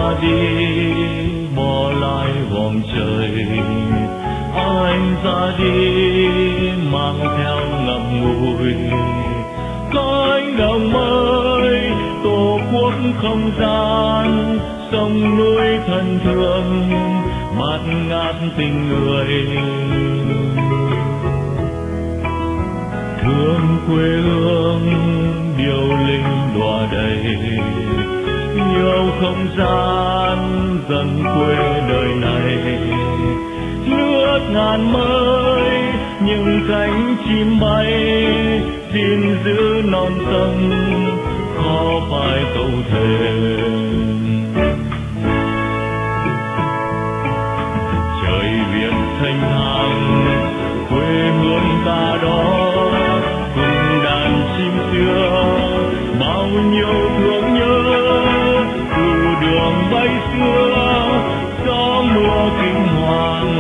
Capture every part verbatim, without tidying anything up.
ra đi bỏ lại vòng trời, anh ra đi mang theo ngậm ngùi cánh đồng mới tổ quốc không gian, sông núi thân thương bát ngát tình người. Thương quê hương điệu linh đọa đầy, yêu không gian dần quê đời này. Nước ngàn mới những cánh chim bay, xin giữ non sông khó phải câu thề. Trời Việt thanh thang quê hương ta đó, cùng đàn chim xưa bao nhiêu thương nhớ. Từ đường bay xưa gió mưa kinh hoàng,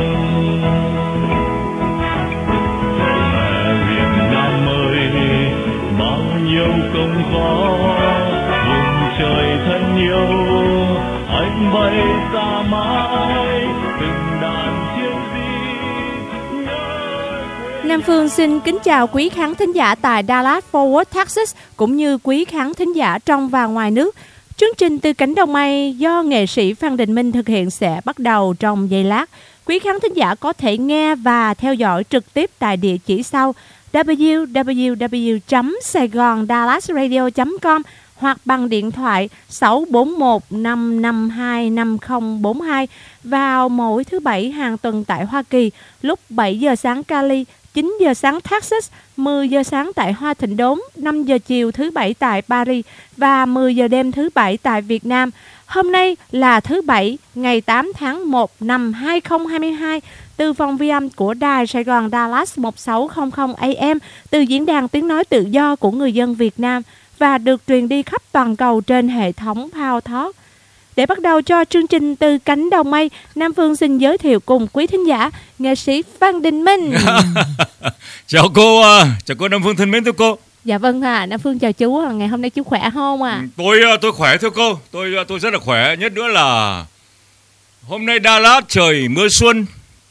mẹ Việt Nam ơi bao nhiêu công khó. Vùng trời thân yêu anh bay xa mãi, từng đàn chiêu di nhớ. Nam Phương xin kính chào quý khán thính giả tại Dallas Fort Worth, Texas, cũng như quý khán thính giả trong và ngoài nước. Chương trình Từ Cánh Đồng Mây do nghệ sĩ Phan Đình Minh thực hiện sẽ bắt đầu trong giây lát. Quý khán thính giả có thể nghe và theo dõi trực tiếp tại địa chỉ sau w w w chấm saigon dallas radio chấm com hoặc bằng điện thoại sáu bốn một năm năm hai năm không bốn hai vào mỗi thứ Bảy hàng tuần tại Hoa Kỳ lúc bảy giờ sáng Cali, chín giờ sáng Texas, mười giờ sáng tại Hoa Thịnh Đốn, năm giờ chiều thứ Bảy tại Paris và mười giờ đêm thứ Bảy tại Việt Nam. Hôm nay là thứ Bảy, ngày tám tháng một năm hai không hai hai, từ phòng vi âm của Đài Sài Gòn Dallas một sáu không không A M, từ diễn đàn tiếng nói tự do của người dân Việt Nam và được truyền đi khắp toàn cầu trên hệ thống Power Talk. Để bắt đầu cho chương trình Từ Cánh Đồng Mây, Nam Phương xin giới thiệu cùng quý thính giả nghệ sĩ Phan Đình Minh. Chào cô, chào cô Nam Phương thân mến thưa cô. Dạ vâng ạ, Nam Phương chào chú, ngày hôm nay chú khỏe không ạ? À? Tôi tôi khỏe thưa cô, tôi tôi rất là khỏe, nhất nữa là hôm nay Dallas trời mưa xuân,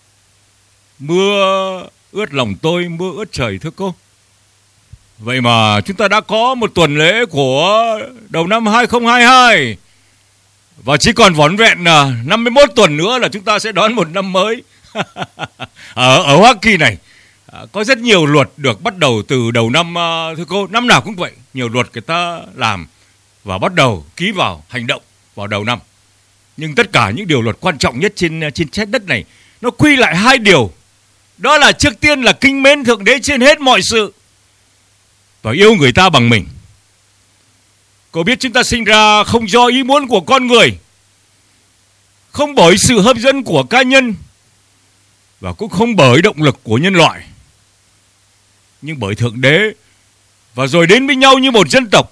mưa ướt lòng tôi, mưa ướt trời thưa cô. Vậy mà chúng ta đã có một tuần lễ của đầu năm hai không hai hai và chỉ còn vỏn vẹn năm mươi mốt tuần nữa là chúng ta sẽ đón một năm mới. ở, ở Hoa Kỳ này có rất nhiều luật được bắt đầu từ đầu năm thưa cô, năm nào cũng vậy, nhiều luật người ta làm và bắt đầu ký vào hành động vào đầu năm. Nhưng tất cả những điều luật quan trọng nhất trên trên trái đất này nó quy lại hai điều. Đó là trước tiên là kính mến Thượng Đế trên hết mọi sự và yêu người ta bằng mình. Cô biết chúng ta sinh ra không do ý muốn của con người, không bởi sự hấp dẫn của cá nhân và cũng không bởi động lực của nhân loại, nhưng bởi Thượng Đế, và rồi đến với nhau như một dân tộc.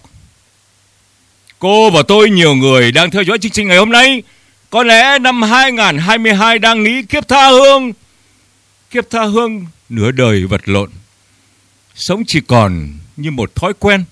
Cô và tôi, nhiều người đang theo dõi chương trình ngày hôm nay, có lẽ năm hai không hai hai đang nghĩ kiếp tha hương. Kiếp tha hương nửa đời vật lộn, sống chỉ còn như một thói quen.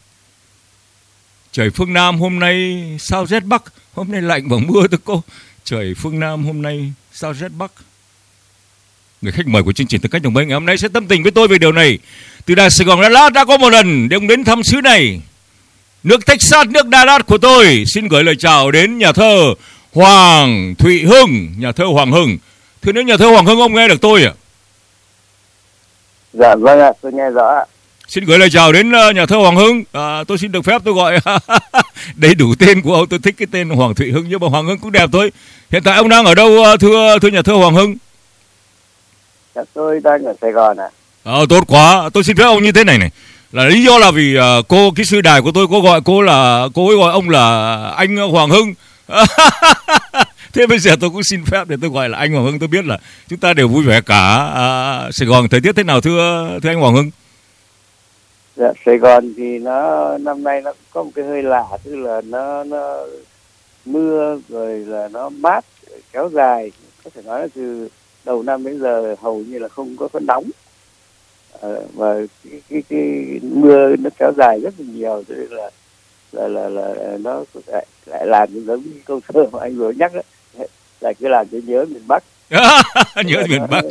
Trời phương Nam hôm nay sao rét Bắc, hôm nay lạnh và mưa thưa cô. Trời phương Nam hôm nay sao rét Bắc. Người khách mời của chương trình Từ Cánh Đồng Mây ngày hôm nay sẽ tâm tình với tôi về điều này. Từ Đài Sài Gòn Dallas đã có một lần để ông đến thăm xứ này, nước Texas, nước Dallas của tôi. Xin gửi lời chào đến nhà thơ Hoàng Thụy Hưng, nhà thơ Hoàng Hưng. Thưa nếu nhà thơ Hoàng Hưng, ông nghe được tôi ạ? Dạ vâng ạ, tôi nghe rõ ạ. Xin gửi lời chào đến nhà thơ Hoàng Hưng. À, tôi xin được phép tôi gọi đầy đủ tên của ông, tôi thích cái tên Hoàng Thụy Hưng, nhưng mà Hoàng Hưng cũng đẹp thôi. Hiện tại ông đang ở đâu thưa thưa nhà thơ Hoàng Hưng? Dạ, tôi đang ở Sài Gòn ạ. Ờ, tốt quá. Tôi xin phép ông như thế này này. Là lý do là vì uh, cô, cái sư đài của tôi có gọi cô là, cô ấy gọi ông là anh Hoàng Hưng. Thế bây giờ tôi cũng xin phép để tôi gọi là anh Hoàng Hưng. Tôi biết là chúng ta đều vui vẻ cả. À, Sài Gòn thời tiết thế nào thưa thưa anh Hoàng Hưng? Dạ, Sài Gòn thì nó năm nay nó có một cái hơi lạ, tức là nó nó mưa rồi là nó mát kéo dài, có thể nói là từ đầu năm đến giờ hầu như là không có cái nóng. À, và cái, cái, cái mưa nó kéo dài rất là nhiều, cho nên là là là là nó lại, lại làm giống như câu thơ mà anh vừa nhắc đó, là cứ làm cho nhớ miền Bắc. Nhớ miền Bắc.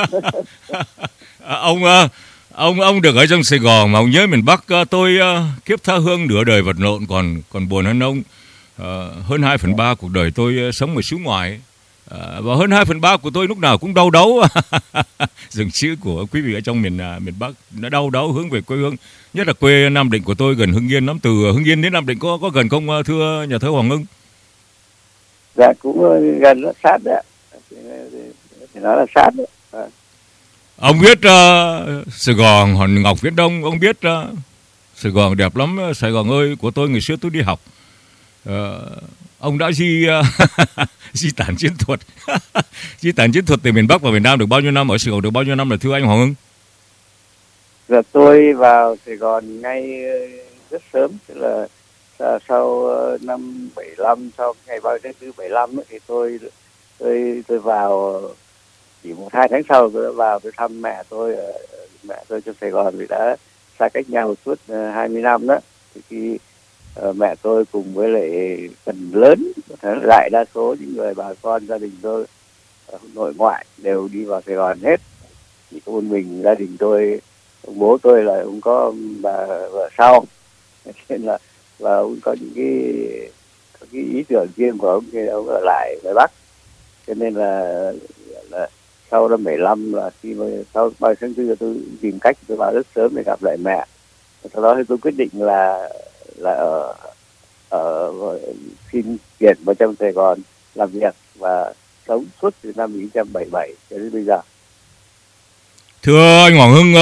ông ông ông được ở trong Sài Gòn mà ông nhớ miền Bắc. Tôi kiếp tha hương nửa đời vật lộn còn còn buồn hơn ông. Uh, hơn hai phần ba cuộc đời tôi sống ở xứ ngoài, uh, và hơn hai phần ba của tôi lúc nào cũng đau đáu. Dừng chữ của quý vị ở trong miền uh, miền Bắc, nó đau đáu hướng về quê hương, nhất là quê Nam Định của tôi gần Hưng Yên lắm. Từ Hưng Yên đến Nam Định có có gần không thưa nhà thơ Hoàng Hưng? Dạ cũng gần, nó sát đấy, thì nói là sát đấy. À. Ông biết uh, Sài Gòn Hòn Ngọc Viễn Đông, ông biết uh, Sài Gòn đẹp lắm. Sài Gòn ơi của tôi ngày xưa tôi đi học. Uh, ông đã di uh, di tản chiến thuật di tản chiến thuật từ miền Bắc vào miền Nam được bao nhiêu năm, ở Sài Gòn được bao nhiêu năm là thưa anh Hoàng Hưng? Dạ tôi vào Sài Gòn ngay rất sớm, tức là sau năm bảy lăm, sau ngày ba mươi tháng tư bảy lăm thì tôi tôi tôi vào chỉ một hai tháng sau tôi đã vào tôi thăm mẹ tôi. Mẹ tôi trong Sài Gòn thì đã xa cách nhau suốt hai mươi năm đó. Thì khi uh, mẹ tôi cùng với lại phần lớn đại đa số những người bà con gia đình tôi uh, nội ngoại đều đi vào Sài Gòn hết. Chỉ có một mình gia đình tôi, ông bố tôi là ông có bà vợ sau, nên là và ông có những cái, có cái ý tưởng riêng của ông, thì ông ở lại ngoài Bắc. Cho nên là, là sau năm bảy lăm là khi mà sau ba mươi tháng tư tôi tìm cách tôi vào rất sớm để gặp lại mẹ. Sau đó thì tôi quyết định là là ở ở xin việc vào trong Sài Gòn làm việc và sống suốt từ năm một nghìn chín trăm bảy mươi bảy cho đến bây giờ. Thưa anh Hoàng Hưng,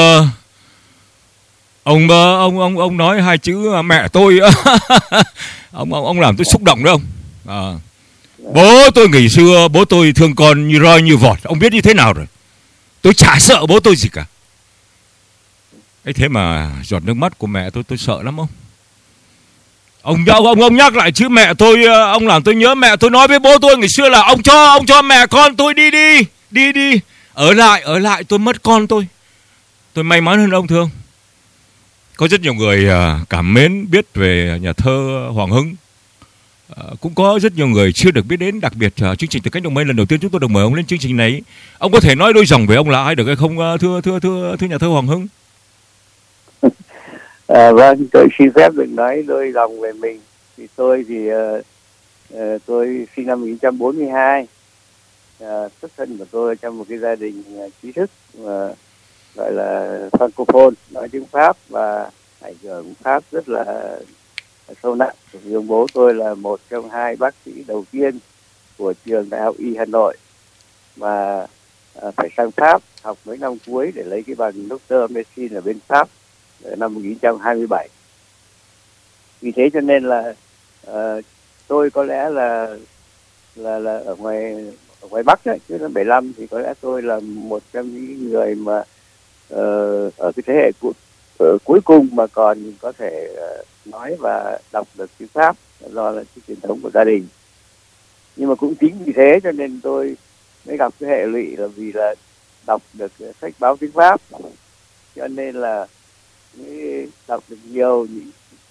ông ông ông ông nói hai chữ mẹ tôi. ông ông ông làm tôi xúc động đấy ông. À, bố tôi ngày xưa bố tôi thương con như roi như vọt, ông biết như thế nào rồi. Tôi chả sợ bố tôi gì cả. Ấy thế mà giọt nước mắt của mẹ tôi tôi sợ lắm ông. Ông ông ông nhắc lại chữ mẹ tôi, ông làm tôi nhớ mẹ tôi nói với bố tôi ngày xưa là ông cho ông cho mẹ con tôi đi đi đi đi ở lại ở lại tôi mất con tôi. Tôi may mắn hơn ông thương. Có rất nhiều người cảm mến biết về nhà thơ Hoàng Hưng. Cũng có rất nhiều người chưa được biết đến, đặc biệt chương trình Từ Cánh Đồng Mây lần đầu tiên chúng tôi được mời ông lên chương trình này. Ông có thể nói đôi dòng về ông là ai được hay không, thưa thưa thưa thưa nhà thơ Hoàng Hưng? À, vâng, tôi xin phép được nói đôi dòng về mình. Thì tôi thì uh, uh, tôi sinh năm một nghìn chín trăm bốn mươi hai. Uh, xuất thân của tôi trong một cái gia đình uh, trí thức uh, gọi là francophone, nói tiếng Pháp và ảnh hưởng Pháp rất là sâu nặng. Vì ông bố tôi là một trong hai bác sĩ đầu tiên của trường Đại học Y Hà Nội mà uh, phải sang Pháp học mấy năm cuối để lấy cái bằng Doctor Medicine ở bên Pháp ở năm một nghìn chín trăm hai mươi bảy. Vì thế cho nên là uh, tôi có lẽ là là là ở ngoài ở ngoài Bắc đấy, chứ năm bảy lăm thì có lẽ tôi là một trong những người mà uh, ở cái thế hệ cu, uh, cuối cùng mà còn có thể uh, nói và đọc được chữ Pháp do là cái truyền thống của gia đình. Nhưng mà cũng chính vì thế cho nên tôi mới gặp cái hệ lụy là vì là đọc được sách báo tiếng Pháp, cho nên là mới đọc được nhiều, những,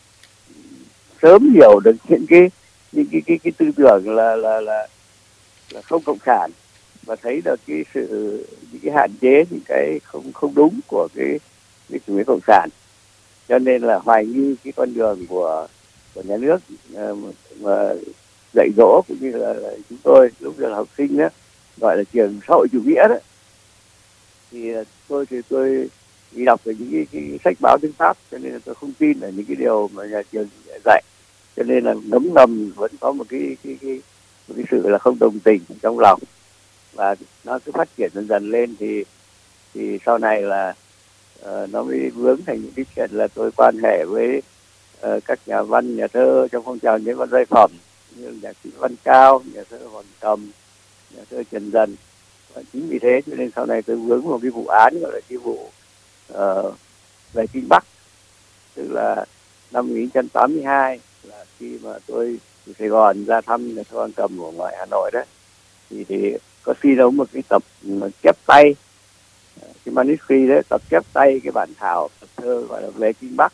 sớm hiểu được những cái những cái cái, cái tư tưởng là là là là không cộng sản, và thấy được cái sự những cái hạn chế, những cái không không đúng của cái cái chủ nghĩa cộng sản. Cho nên là hoài nghi cái con đường của của nhà nước mà dạy dỗ, cũng như là, là chúng tôi lúc là học sinh đó gọi là trường xã hội chủ nghĩa đó, thì tôi thì tôi đi đọc về những cái, cái sách báo tiếng Pháp, cho nên là tôi không tin là những cái điều mà nhà trường dạy. Cho nên là ngấm ngầm vẫn có một cái cái, cái một cái sự là không đồng tình trong lòng, và nó cứ phát triển dần dần lên thì thì sau này là uh, nó mới vướng thành những cái chuyện là tôi quan hệ với uh, các nhà văn, nhà thơ trong phong trào nhân văn giai phẩm như nhạc sĩ Văn Cao, nhà thơ Hoàng Cầm, nhà thơ Trần Dần. Và chính vì thế cho nên sau này tôi vướng một cái vụ án gọi là cái vụ uh, về Kinh Bắc, tức là năm một nghìn chín trăm tám mươi hai là khi mà tôi từ Sài Gòn ra thăm nhà thơ Hoàng Cầm ở ngoài Hà Nội đấy, thì, thì có xin ông một cái tập chép tay, cái manuscript đấy, tập chép tay cái bản thảo tập thơ gọi là về Kinh Bắc.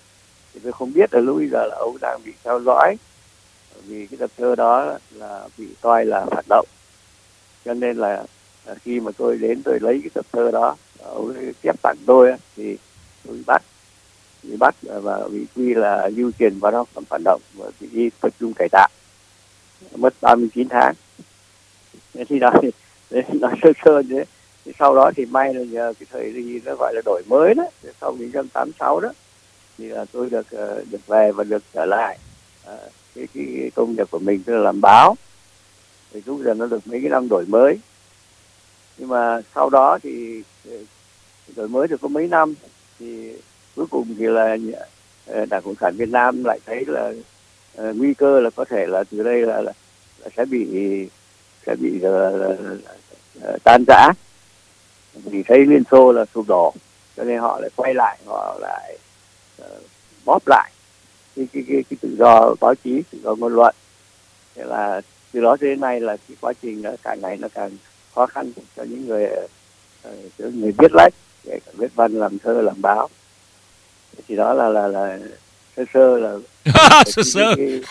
thì tôi không biết là lúc bây giờ là ông đang bị theo dõi, vì cái tập thơ đó là bị coi là phản động, cho nên là khi mà tôi đến tôi lấy cái tập thơ đó ông chép tặng tôi thì tôi bị bắt bị bắt và bị quy là lưu truyền vào đó phản động và bị tập trung cải tạo, mất ba mươi chín tháng. Thế thì đó thì nói sơ sơ thế. Thì sau đó thì may là nhờ cái thời gì nó gọi là đổi mới đó, sau một nghìn chín trăm tám mươi sáu đó thì là tôi được được về và được trở lại à, cái, cái công việc của mình, tức là làm báo. Thì lúc giờ nó được mấy cái năm đổi mới, nhưng mà sau đó thì đổi mới được có mấy năm thì cuối cùng thì là Đảng Cộng sản Việt Nam lại thấy là uh, nguy cơ là có thể là từ đây là, là, là sẽ bị sẽ bị uh, uh, tan rã, vì thấy Liên Xô là sụp đổ, cho nên họ lại quay lại, họ lại uh, bóp lại cái, cái, cái, cái tự do báo chí, tự do ngôn luận. Thế là từ đó đến nay là cái quá trình nó càng ngày nó càng khó khăn cho những người uh, người viết lách, để viết văn, làm thơ, làm báo. Thì đó là là là sơ sơ là sơ sơ cái,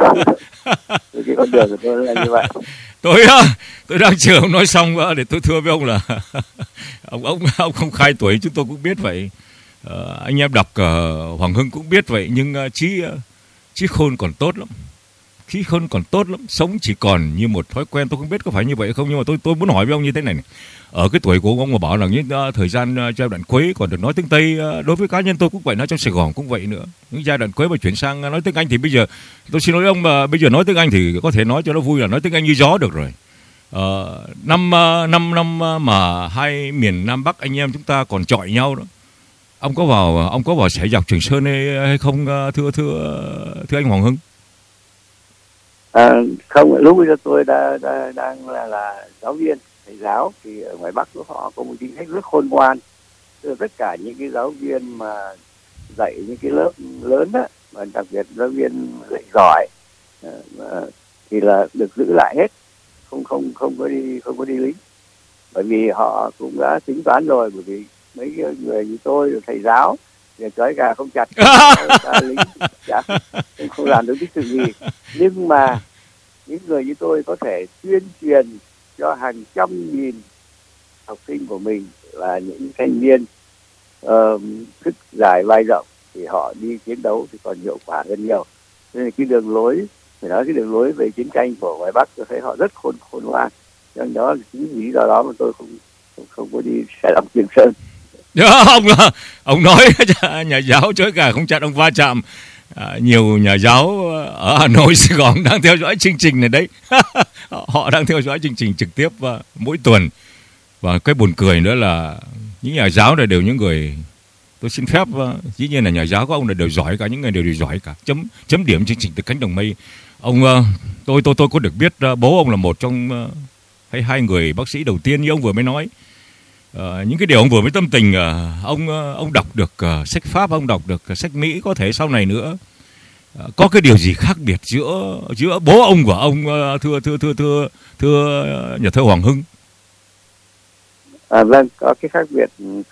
cái, cái con đường của tôi là như vậy. Tôi tôi đang chờ ông nói xong để tôi thưa với ông là ông ông ông không khai tuổi, chúng tôi cũng biết vậy. Uh, anh em đọc uh, Hoàng Hưng cũng biết vậy, nhưng uh, trí uh, trí khôn còn tốt lắm, trí khôn còn tốt lắm, sống chỉ còn như một thói quen. Tôi không biết có phải như vậy không, nhưng mà tôi tôi muốn hỏi với ông như thế này, này. Ở cái tuổi của ông mà bảo là những uh, thời gian uh, giai đoạn cuối còn được nói tiếng Tây, uh, đối với cá nhân tôi cũng vậy, nói trong Sài Gòn cũng vậy nữa. Những giai đoạn cuối mà chuyển sang uh, nói tiếng Anh thì bây giờ tôi xin lỗi ông, mà uh, bây giờ nói tiếng Anh thì có thể nói cho nó vui là nói tiếng Anh như gió được rồi. Uh, năm uh, năm năm uh, mà hai miền Nam Bắc anh em chúng ta còn chọi nhau đó. Ông có vào ông có vào Sải Dọc Trường Sơn hay, hay không uh, thưa thưa thưa anh Hoàng Hưng? À, không, lúc bây giờ tôi đã, đã, đang là, là giáo viên, thầy giáo, thì ở ngoài Bắc họ có một chính sách rất khôn ngoan. Tức tất cả những cái giáo viên mà dạy những cái lớp lớn đó, mà đặc biệt giáo viên dạy giỏi uh, thì là được giữ lại hết, không không không có đi không có đi lính, bởi vì họ cũng đã tính toán rồi, bởi vì mấy người như tôi thầy giáo thì trói gà không chặt, lính chả, không, không làm được cái sự gì. Nhưng mà những người như tôi có thể tuyên truyền cho hàng trăm nghìn học sinh của mình là những thanh niên uh, thức dài vai rộng, thì họ đi chiến đấu thì còn hiệu quả hơn nhiều. Nên là cái đường lối, phải nói cái đường lối về chiến tranh của ngoài Bắc, tôi thấy họ rất khôn khôn ngoan. Cho nên đó là chính lý do đó mà tôi không không, không có đi Sài Dọc Trường Sơn. ông ông nói nhà giáo chối gà không chặt ông va chạm. À, nhiều nhà giáo ở Hà Nội, Sài Gòn đang theo dõi chương trình này đấy. Họ đang theo dõi chương trình trực tiếp uh, mỗi tuần. Và cái buồn cười nữa là những nhà giáo này đều những người, tôi xin phép, uh, dĩ nhiên là nhà giáo của ông là đều giỏi cả, những người đều đều giỏi cả. Chấm chấm điểm chương trình Từ Cánh Đồng Mây. Ông uh, tôi tôi tôi có được biết uh, bố ông là một trong uh, hay hai người bác sĩ đầu tiên như ông vừa mới nói. Uh, những cái điều ông vừa mới tâm tình, uh, ông uh, ông đọc được uh, sách Pháp, ông đọc được uh, sách Mỹ, có thể sau này nữa uh, có cái điều gì khác biệt giữa giữa bố ông và ông, uh, thưa thưa thưa thưa thưa uh, nhà thơ Hoàng Hưng? À, vâng, có cái khác biệt, uh,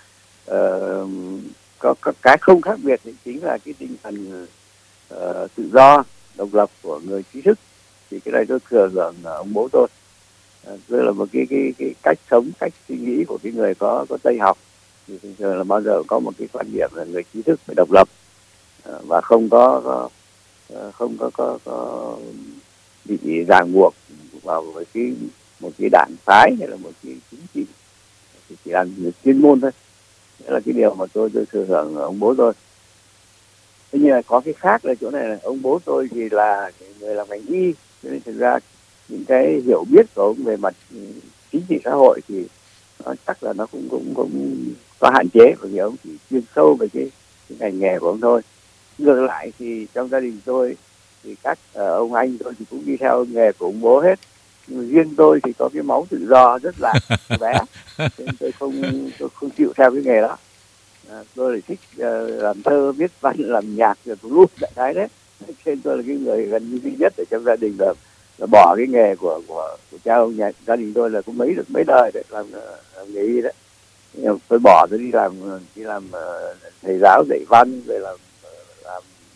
có, có cái không khác biệt thì chính là cái tinh thần uh, tự do, độc lập của người trí thức. Thì cái này tôi thừa hưởng ông bố tôi. Đây là một cái, cái cái cách sống, cách suy nghĩ của cái người có có Tây học, thì thường thường là bao giờ có một cái quan điểm là người trí thức phải độc lập và không có, có không có, có, có bị ràng buộc vào với cái một cái đảng phái hay là một cái chính trị, thì chỉ làm việc chuyên môn thôi. Đó là cái điều mà tôi tôi thừa hưởng ông bố tôi. Thế nhưng mà có cái khác là chỗ này là ông bố tôi thì là người làm ngành y, cho nên thực ra những cái hiểu biết của ông về mặt chính trị xã hội thì nó chắc là nó cũng cũng cũng có hạn chế, bởi vì ông chỉ chuyên sâu về cái, cái ngành nghề của ông thôi. Ngược lại thì trong gia đình tôi thì các uh, ông anh tôi thì cũng đi theo nghề của ông bố hết, nhưng mà riêng tôi thì có cái máu tự do rất là bé, nên tôi không tôi không chịu theo cái nghề đó. À, tôi lại thích uh, làm thơ, viết văn, làm nhạc rồi tùm lum đại khái đấy. Nên tôi là cái người gần như duy nhất ở trong gia đình là, là bỏ cái nghề của của, của cha ông. Nhà gia đình tôi là cũng mấy được mấy đời để làm, làm nghề y đấy. Nhưng tôi bỏ, tôi đi làm đi làm uh, thầy giáo dạy văn, rồi làm làm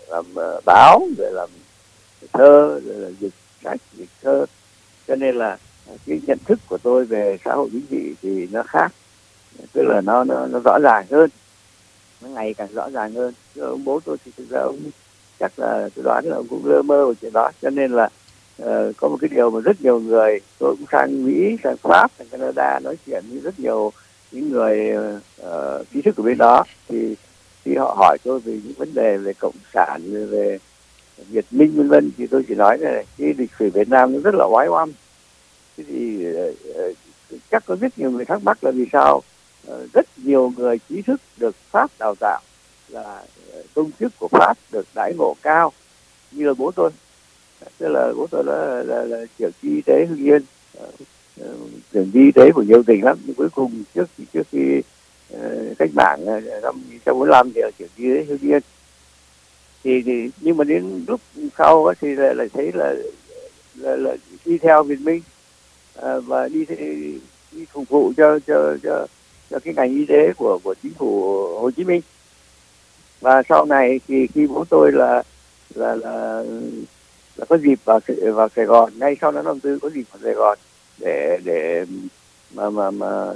làm uh, báo, rồi làm thơ, rồi là dịch sách, dịch thơ. Cho nên là cái nhận thức của tôi về xã hội chính trị thì nó khác, tức là nó nó, nó rõ ràng hơn, nó ngày càng rõ ràng hơn. Chứ ông bố tôi thì thực ra ông chắc là tôi đoán là ông cũng lơ mơ về chuyện đó. Cho nên là uh, có một cái điều mà rất nhiều người, tôi cũng sang Mỹ, sang Pháp, sang Canada nói chuyện với rất nhiều những người uh, trí thức của bên đó, thì khi họ hỏi tôi về những vấn đề về cộng sản, về Việt Minh vân vân, thì tôi chỉ nói này, cái lịch sử Việt Nam nó rất là oái oăm. Thế thì uh, chắc có rất nhiều người thắc mắc là vì sao uh, rất nhiều người trí thức được Pháp đào tạo, là uh, công chức của Pháp được đãi ngộ cao, như là bố tôi. Tức là bố tôi là, là, là trưởng ty y tế Hưng Yên, trưởng ty y tế của nhiều tỉnh lắm, nhưng cuối cùng trước trước khi uh, cách mạng năm một nghìn chín trăm bốn mươi lăm thì là trưởng ty y tế Hưng Yên. Thì, thì nhưng mà đến lúc sau thì lại, lại thấy là, là, là đi theo Việt Minh à, và đi, đi phục vụ cho cho cho cho cái ngành y tế của của chính phủ Hồ Chí Minh. Và sau này thì khi bố tôi là là là, là có dịp vào vào Sài Gòn, ngay sau đó năm tư có dịp vào Sài Gòn để để mà mà mà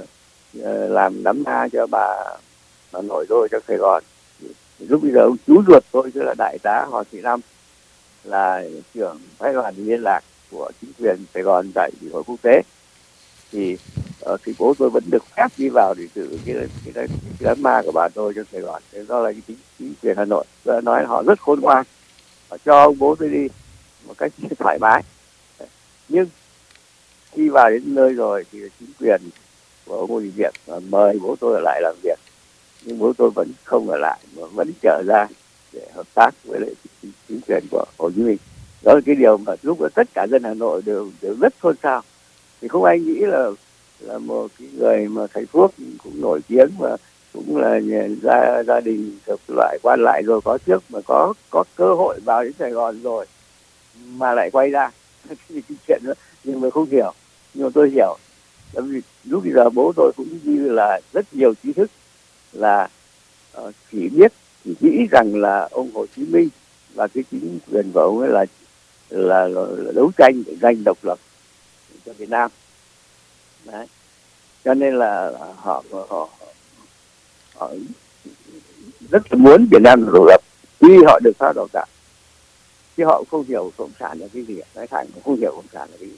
làm đám ma cho bà bà nội tôi trong Sài Gòn. Lúc bây giờ ông chú ruột tôi, tức là đại tá Hoàng Thị Năm, là trưởng phái đoàn liên lạc của chính quyền Sài Gòn tại Ủy hội quốc tế, thì uh, thì bố tôi vẫn được phép đi vào để dự cái cái, cái, cái đám ma của bà tôi trong Sài Gòn. Thế đó là cái chính, chính quyền Hà Nội tôi nói họ rất khôn ngoan, họ cho ông bố tôi đi một cách thoải mái. Nhưng khi vào đến nơi rồi thì chính quyền của ông Ngô Đình Diệm mời bố tôi ở lại làm việc, nhưng bố tôi vẫn không ở lại mà vẫn trở ra để hợp tác với lại chính quyền của Hồ Chí Minh. Đó là cái điều mà lúc đó tất cả dân Hà Nội đều đều rất xôn xao. Thì không ai nghĩ là là một cái người mà thầy thuốc cũng nổi tiếng, mà cũng là gia gia đình thuộc loại quan lại rồi có trước, mà có có cơ hội vào đến Sài Gòn rồi mà lại quay ra cái chuyện đó. Nhưng mà không hiểu, nhưng mà tôi hiểu. Bởi vì lúc bây giờ bố tôi cũng như là rất nhiều trí thức là uh, chỉ biết chỉ nghĩ rằng là ông Hồ Chí Minh và cái chính quyền của ông ấy là là, là, là đấu tranh để giành độc lập cho Việt Nam. Đấy. Cho nên là họ, họ, họ rất là muốn Việt Nam độc lập, tuy họ được Pháp đào tạo, chứ họ không hiểu cộng sản là cái gì, nói thẳng không hiểu cộng sản là cái gì.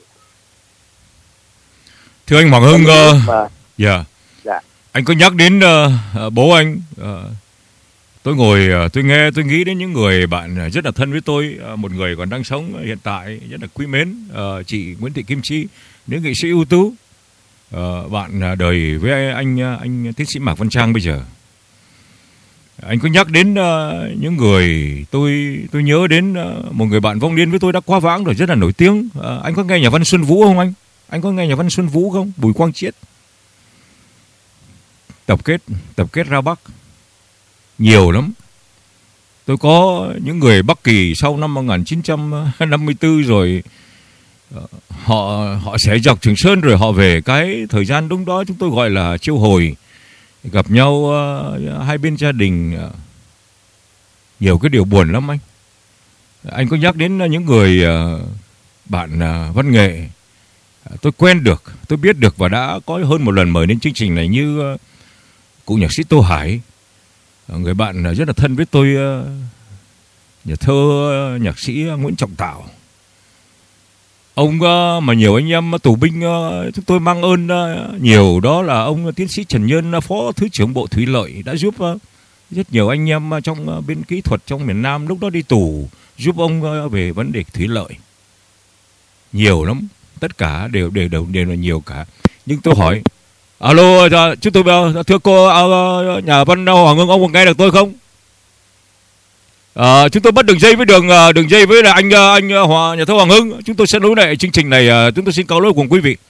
Thưa anh Hoàng Hưng, uh, mà, yeah. dạ. Anh có nhắc đến uh, bố anh, uh, tôi ngồi uh, tôi nghe tôi nghĩ đến những người bạn rất là thân với tôi, uh, một người còn đang sống hiện tại rất là quý mến, uh, chị Nguyễn Thị Kim Chi, nữ nghệ sĩ ưu tú, uh, bạn đời với anh anh tiến sĩ Mạc Văn Trang bây giờ. Anh có nhắc đến uh, những người tôi tôi nhớ đến uh, một người bạn vong niên với tôi đã quá vãng rồi, rất là nổi tiếng. Uh, anh có nghe nhà văn Xuân Vũ không anh? Anh có nghe nhà văn Xuân Vũ không? Bùi Quang Chiết. Tập kết, tập kết ra Bắc. Nhiều lắm. Tôi có những người Bắc Kỳ sau năm một nghìn chín trăm năm mươi tư rồi, họ họ sẽ dọc Trường Sơn rồi họ về. Cái thời gian đúng đó chúng tôi gọi là chiêu hồi. Gặp nhau uh, hai bên gia đình, uh, nhiều cái điều buồn lắm anh. Anh có nhắc đến những người uh, bạn uh, văn nghệ tôi quen được, tôi biết được và đã có hơn một lần mời đến chương trình này, như uh, cụ nhạc sĩ Tô Hải, uh, người bạn uh, rất là thân với tôi, uh, nhà thơ uh, nhạc sĩ uh, Nguyễn Trọng Tạo. Ông uh, mà nhiều anh em tù binh uh, chúng tôi mang ơn uh, nhiều, đó là ông uh, tiến sĩ Trần Nhân, uh, Phó Thứ trưởng Bộ Thủy lợi, đã giúp uh, rất nhiều anh em uh, trong uh, bên kỹ thuật trong miền Nam lúc đó đi tù, giúp ông uh, về vấn đề thủy lợi. Nhiều lắm, tất cả đều đều đều đều là nhiều cả. Nhưng tôi hỏi, alo, chúng tôi thưa cô, uh, nhà văn Hoàng Hưng, ông có nghe được tôi không? À, chúng tôi bắt đường dây với đường đường dây với là anh anh Hòa, nhà thơ Hoàng Hưng. Chúng tôi sẽ nối lại chương trình này. Chúng tôi xin cáo lỗi cùng quý vị.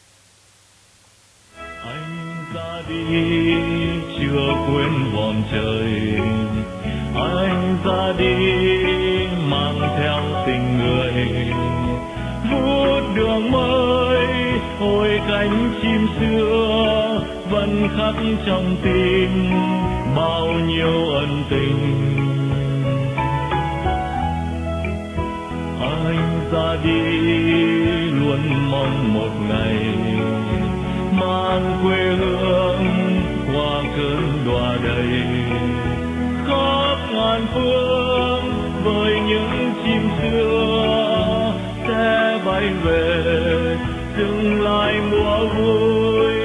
Anh ra đi chưa quên vòm trời, anh ra đi mang theo tình người, vút đường mới hồi cánh chim xưa vẫn khắc trong tim bao nhiêu ân tình. anh ra đi luôn mong một ngày mang quê hương qua cơn đọa đầy khắp ngàn phương với những chim xưa sẽ bay về dừng lại mùa vui.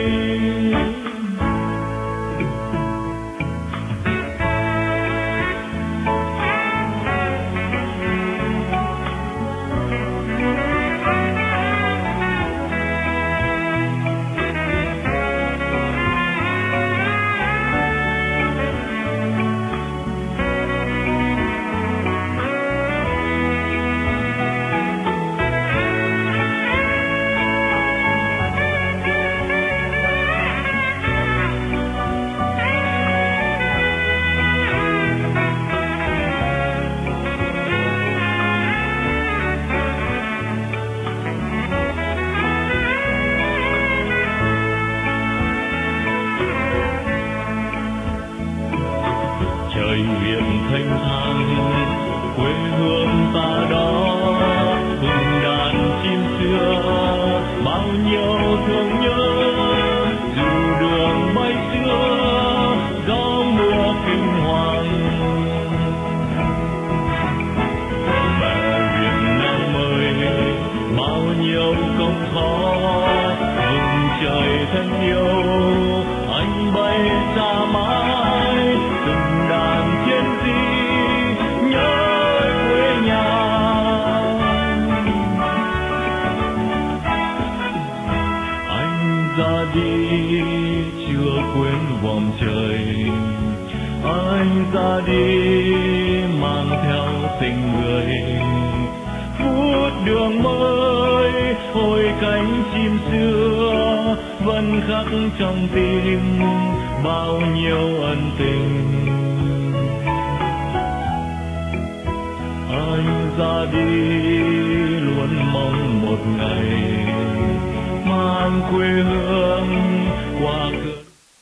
Trời biển thanh thang quê hương ta đó cùng đàn chim xưa bao nhiêu thương nhớ dù đường bay xưa gió mùa kinh hoàng. Mẹ Việt Nam ơi bao nhiêu công khó vùng trời thân yêu anh bay xa mãi từng đàn chiến sĩ nhớ quê nhà. Anh ra đi chưa quên vòm trời, anh ra đi mang theo tình người phút đường mới hồi cánh chim xưa vẫn khắc trong tim bao nhiêu ân tình. Anh ra đi luôn mong một ngày mang quê hương qua cơn.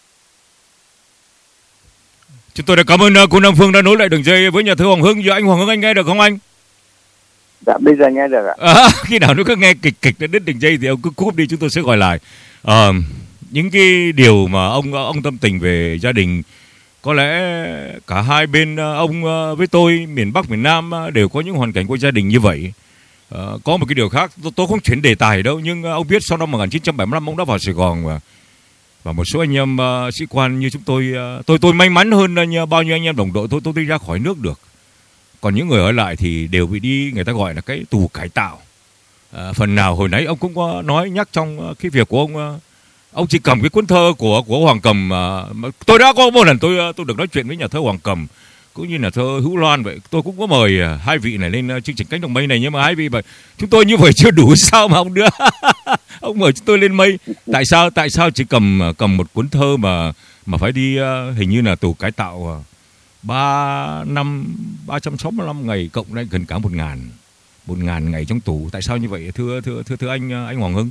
Chúng tôi đã cảm ơn uh, cô Nam Phương đã nối lại đường dây với nhà thơ Hoàng Hưng. Giờ anh Hoàng Hưng anh nghe được không anh? Dạ bây giờ nghe được ạ. À, khi nào nó cứ nghe kịch kịch đến đứt đường dây thì ông cứ cúp đi, chúng tôi sẽ gọi lại. À, những cái điều mà ông ông tâm tình về gia đình, có lẽ cả hai bên ông với tôi, miền Bắc miền Nam đều có những hoàn cảnh của gia đình như vậy. À, có một cái điều khác, tôi, tôi không chuyển đề tài đâu, nhưng ông biết sau năm một nghìn chín trăm bảy mươi lăm ông đã vào Sài Gòn và và một số anh em uh, sĩ quan như chúng tôi, uh, tôi tôi may mắn hơn uh, bao nhiêu anh em đồng đội tôi tôi đi ra khỏi nước được. Còn những người ở lại thì đều bị đi, người ta gọi là cái tù cải tạo. À, phần nào hồi nãy ông cũng có nói nhắc trong cái việc của ông, ông chỉ cầm cái cuốn thơ của của Hoàng Cầm. À, tôi đã có một lần tôi tôi được nói chuyện với nhà thơ Hoàng Cầm cũng như là thơ Hữu Loan vậy. Tôi cũng có mời hai vị này lên chương trình Cánh Đồng Mây này, nhưng mà hai vị mà chúng tôi như vậy chưa đủ sao mà ông đưa ông mời chúng tôi lên mây. Tại sao tại sao chỉ cầm cầm một cuốn thơ mà mà phải đi hình như là tù cải tạo ba năm ba trăm sáu mươi lăm ngày cộng lại gần cả một ngàn một ngàn ngày trong tù? Tại sao như vậy thưa thưa thưa thưa anh anh Hoàng Hưng?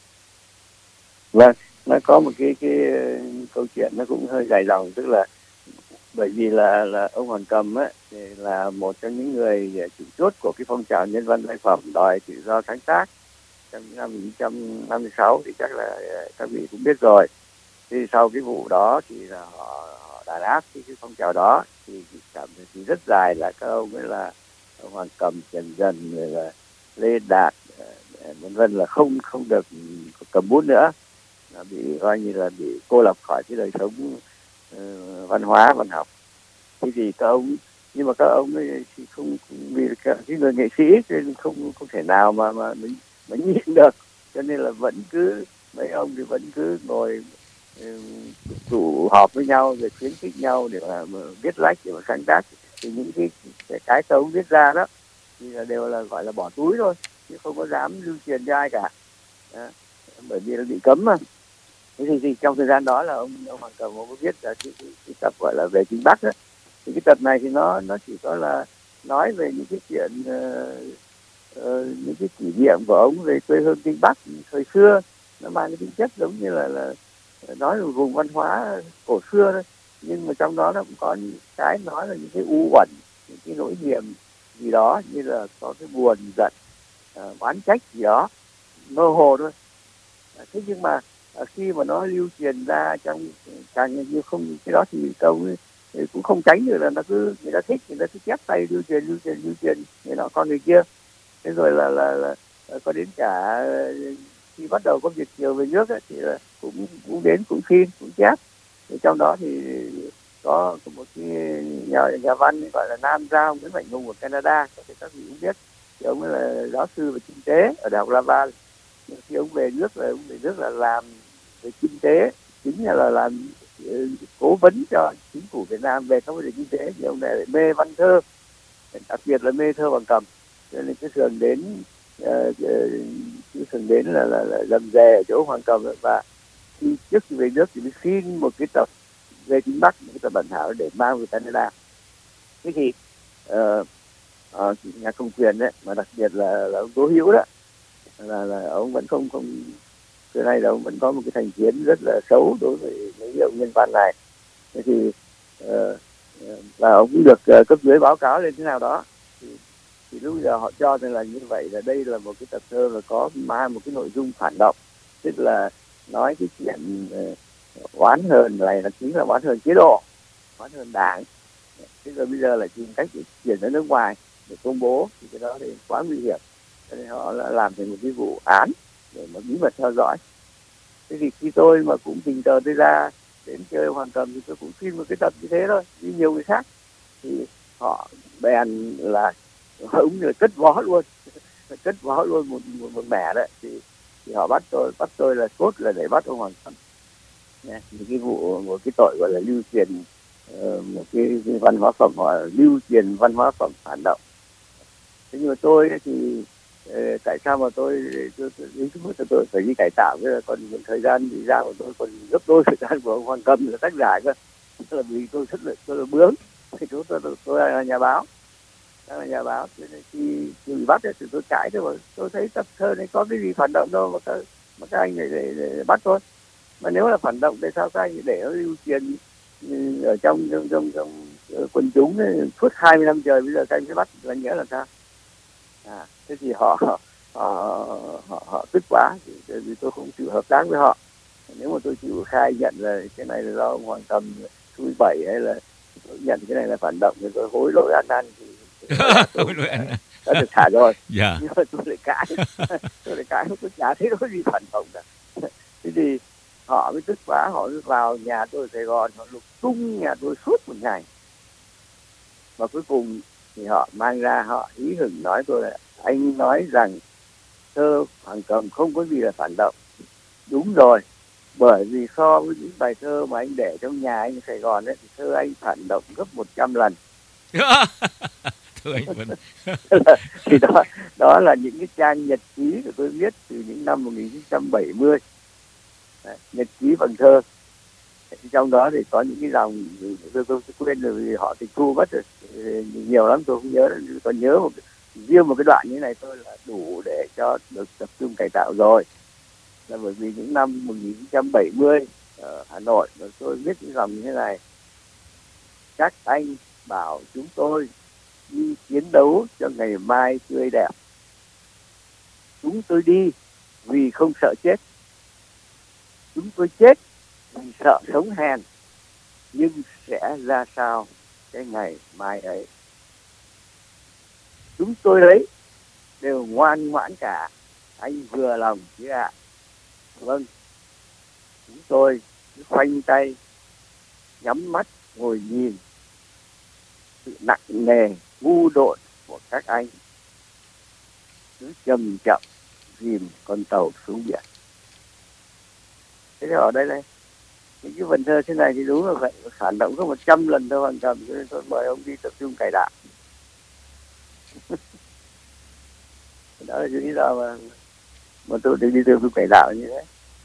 Vâng, nó có một cái cái câu chuyện nó cũng hơi dài dòng, tức là bởi vì là là ông Hoàng Cầm ấy thì là một trong những người chủ chốt của cái phong trào nhân văn giải phẩm đòi tự do sáng tác trong năm một nghìn chín trăm năm mươi sáu, thì chắc là các vị cũng biết rồi. Thì sau cái vụ đó thì là họ, họ đàn áp cái, cái phong trào đó, thì cảm thì rất dài là các ông ấy là ông Hoàng Cầm, Trần Dần, rồi là Lê Đạt, vân vân là không không được cầm bút nữa, là bị coi như là bị cô lập khỏi cái đời sống uh, văn hóa văn học. Thế thì các ông, nhưng mà các ông ấy thì không, vì cái người nghệ sĩ nên không không thể nào mà mà mình mà nhịn được, cho nên là vẫn cứ mấy ông thì vẫn cứ ngồi tụ họp với nhau rồi khuyến khích nhau để mà, mà viết lách, để mà sáng tác. Thì những cái cái, cái tấu viết ra đó thì là đều là gọi là bỏ túi thôi, chứ không có dám lưu truyền cho ai cả. Đó. Bởi vì là bị cấm mà. Thế thì, thì trong thời gian đó là ông ông Hoàng Cầm ông có viết ra cái, cái, cái tập gọi là về Kinh Bắc đó. Thì cái tập này thì nó nó chỉ có là nói về những cái chuyện uh, uh, những cái kỷ niệm của ông về quê hương Kinh Bắc thời xưa, nó mang cái tính chất giống như là là nói về vùng văn hóa cổ xưa thôi, nhưng mà trong đó nó cũng có những cái nói là những cái u uẩn, những cái nỗi niềm gì đó, như là có cái buồn giận, uh, oán trách gì đó mơ hồ thôi. Thế nhưng mà uh, khi mà nó lưu truyền ra trong càng như không cái đó thì câu ấy, cũng không tránh được là nó cứ người ta thích, người ta cứ chép tay lưu truyền lưu truyền lưu truyền người nọ con người kia. Thế rồi là là, là, là có đến cả khi bắt đầu có Việt kiều về nước ấy, thì là cũng cũng đến cũng xin cũng chép. Thì trong đó thì có một cái nhà nhà văn gọi là Nam Giao Nguyễn Mạnh Hùng ở Canada, có thể các vị cũng biết, thì ông ấy là giáo sư về kinh tế ở đại học Laval. Khi ông về nước là ông về nước là làm về kinh tế, chính là làm cố vấn cho chính phủ Việt Nam về các vấn đề kinh tế. Thì ông này lại mê văn thơ, đặc biệt là mê thơ Hoàng Cầm, cho nên cái thường đến uh, cái thường đến là là, là dầm dề ở chỗ Hoàng Cầm. Và khi trước khi về nước thì mới xin một cái tập về chính Bắc, một cái tập bản thảo để mang về Canada. Thế thì uh, uh, nhà cầm quyền đấy, mà đặc biệt là, là ông Tố Hữu đó, là, là ông vẫn không không từ nay là ông vẫn có một cái thành kiến rất là xấu đối với mấy ông nhân văn này. Thế thì uh, và ông cũng được uh, cấp dưới báo cáo lên thế nào đó, thì, thì lúc giờ họ cho rằng là như vậy, là đây là một cái tập thơ và có mang một cái nội dung phản động, tức là nói cái chuyện uh, oán hờn này là chính là oán hờn chế độ, oán hờn đảng. Thế rồi bây giờ lại tìm cách để chuyển ra nước ngoài để công bố, thì cái đó thì quá nguy hiểm, cho nên họ đã làm thành một cái vụ án để mà bí mật theo dõi. Thế thì khi tôi mà cũng tình cờ tôi ra đến chơi Hoàng Cầm thì tôi cũng xin một cái tập như thế thôi, như nhiều người khác, thì họ bèn là ông người cất vó luôn, cất vó luôn một một, một mẻ đấy. Thì, thì họ bắt tôi bắt tôi là cốt là để bắt ông Hoàng Cầm. Một cái vụ, một cái tội gọi là lưu truyền uh, một cái, cái văn hóa phẩm, hoặc là lưu truyền văn hóa phẩm phản động. Thế nhưng mà tôi thì uh, tại sao mà tôi tôi tôi, tôi, tôi phải đi cải tạo, cái còn thời gian đi ra của tôi còn gấp đôi thời gian của ông Hoàng Cầm là tác giả cơ, tức là vì tôi rất là tôi là bướng, thì tôi tôi, tôi, tôi là nhà báo, tôi là nhà báo, cho nên khi khi bị bắt thì tôi cãi thôi, mà tôi thấy tập thơ này có cái gì phản động đâu mà các mà các anh để, để, để bắt tôi. Mà nếu là phản động, tại sao các anh để nó lưu truyền ở trong trong trong, trong quần chúng suốt hai mươi năm trời, bây giờ các anh mới bắt là nghĩa là sao? À, thế thì họ họ họ, họ tức quá, vì tôi không chịu hợp tác với họ. Nếu mà tôi chịu khai nhận là cái này là do ông Hoàng Cầm xui bẩy, hay là tôi nhận cái này là phản động, thì tôi hối lỗi ăn năn thì hối lỗi ăn năn đã được thả rồi. Yeah. Nhưng mà tôi lại cãi, tôi lại cãi, tôi chả thấy có gì phản động cả. Thế thì họ mới tức quá, họ mới vào nhà tôi ở Sài Gòn, họ lục tung nhà tôi suốt một ngày. Và cuối cùng thì họ mang ra, họ ý hửng nói tôi là anh nói rằng thơ Hoàng Cầm không có gì là phản động. Đúng rồi, bởi vì so với những bài thơ mà anh để trong nhà anh ở Sài Gòn ấy, thì thơ anh phản động gấp một trăm lần. Thưa anh vẫn... Thì đó, đó là những cái trang nhật ký của tôi viết từ những năm một nghìn chín trăm bảy mươi. Đấy, nhật ký bằng thơ. Trong đó thì có những cái dòng tôi, tôi, tôi quên rồi vì họ tịch thu mất rồi, nhiều lắm tôi không nhớ, còn nhớ một riêng một cái đoạn như này tôi là đủ để cho được tập trung cải tạo rồi. Là bởi vì những năm một nghìn chín trăm bảy mươi ở Hà Nội mà tôi viết những dòng như thế này: các anh bảo chúng tôi đi chiến đấu cho ngày mai tươi đẹp, chúng tôi đi vì không sợ chết, chúng tôi chết vì sợ sống hèn, nhưng sẽ ra sao cái ngày mai ấy. Chúng tôi đấy đều ngoan ngoãn cả, anh vừa lòng chứ ạ. Vâng, chúng tôi cứ khoanh tay nhắm mắt ngồi nhìn sự nặng nề ngu độn của các anh cứ chậm chậm dìm con tàu xuống biển. Thế thì ở đây này, những cái vần thơ thế này thì đúng là vậy, phản động có một trăm lần thơ Hoàng Cầm, cho nên tôi mời ông đi tập trung cải đạo. Đó là lý do mà mà tôi đi tập trung cải đạo như thế.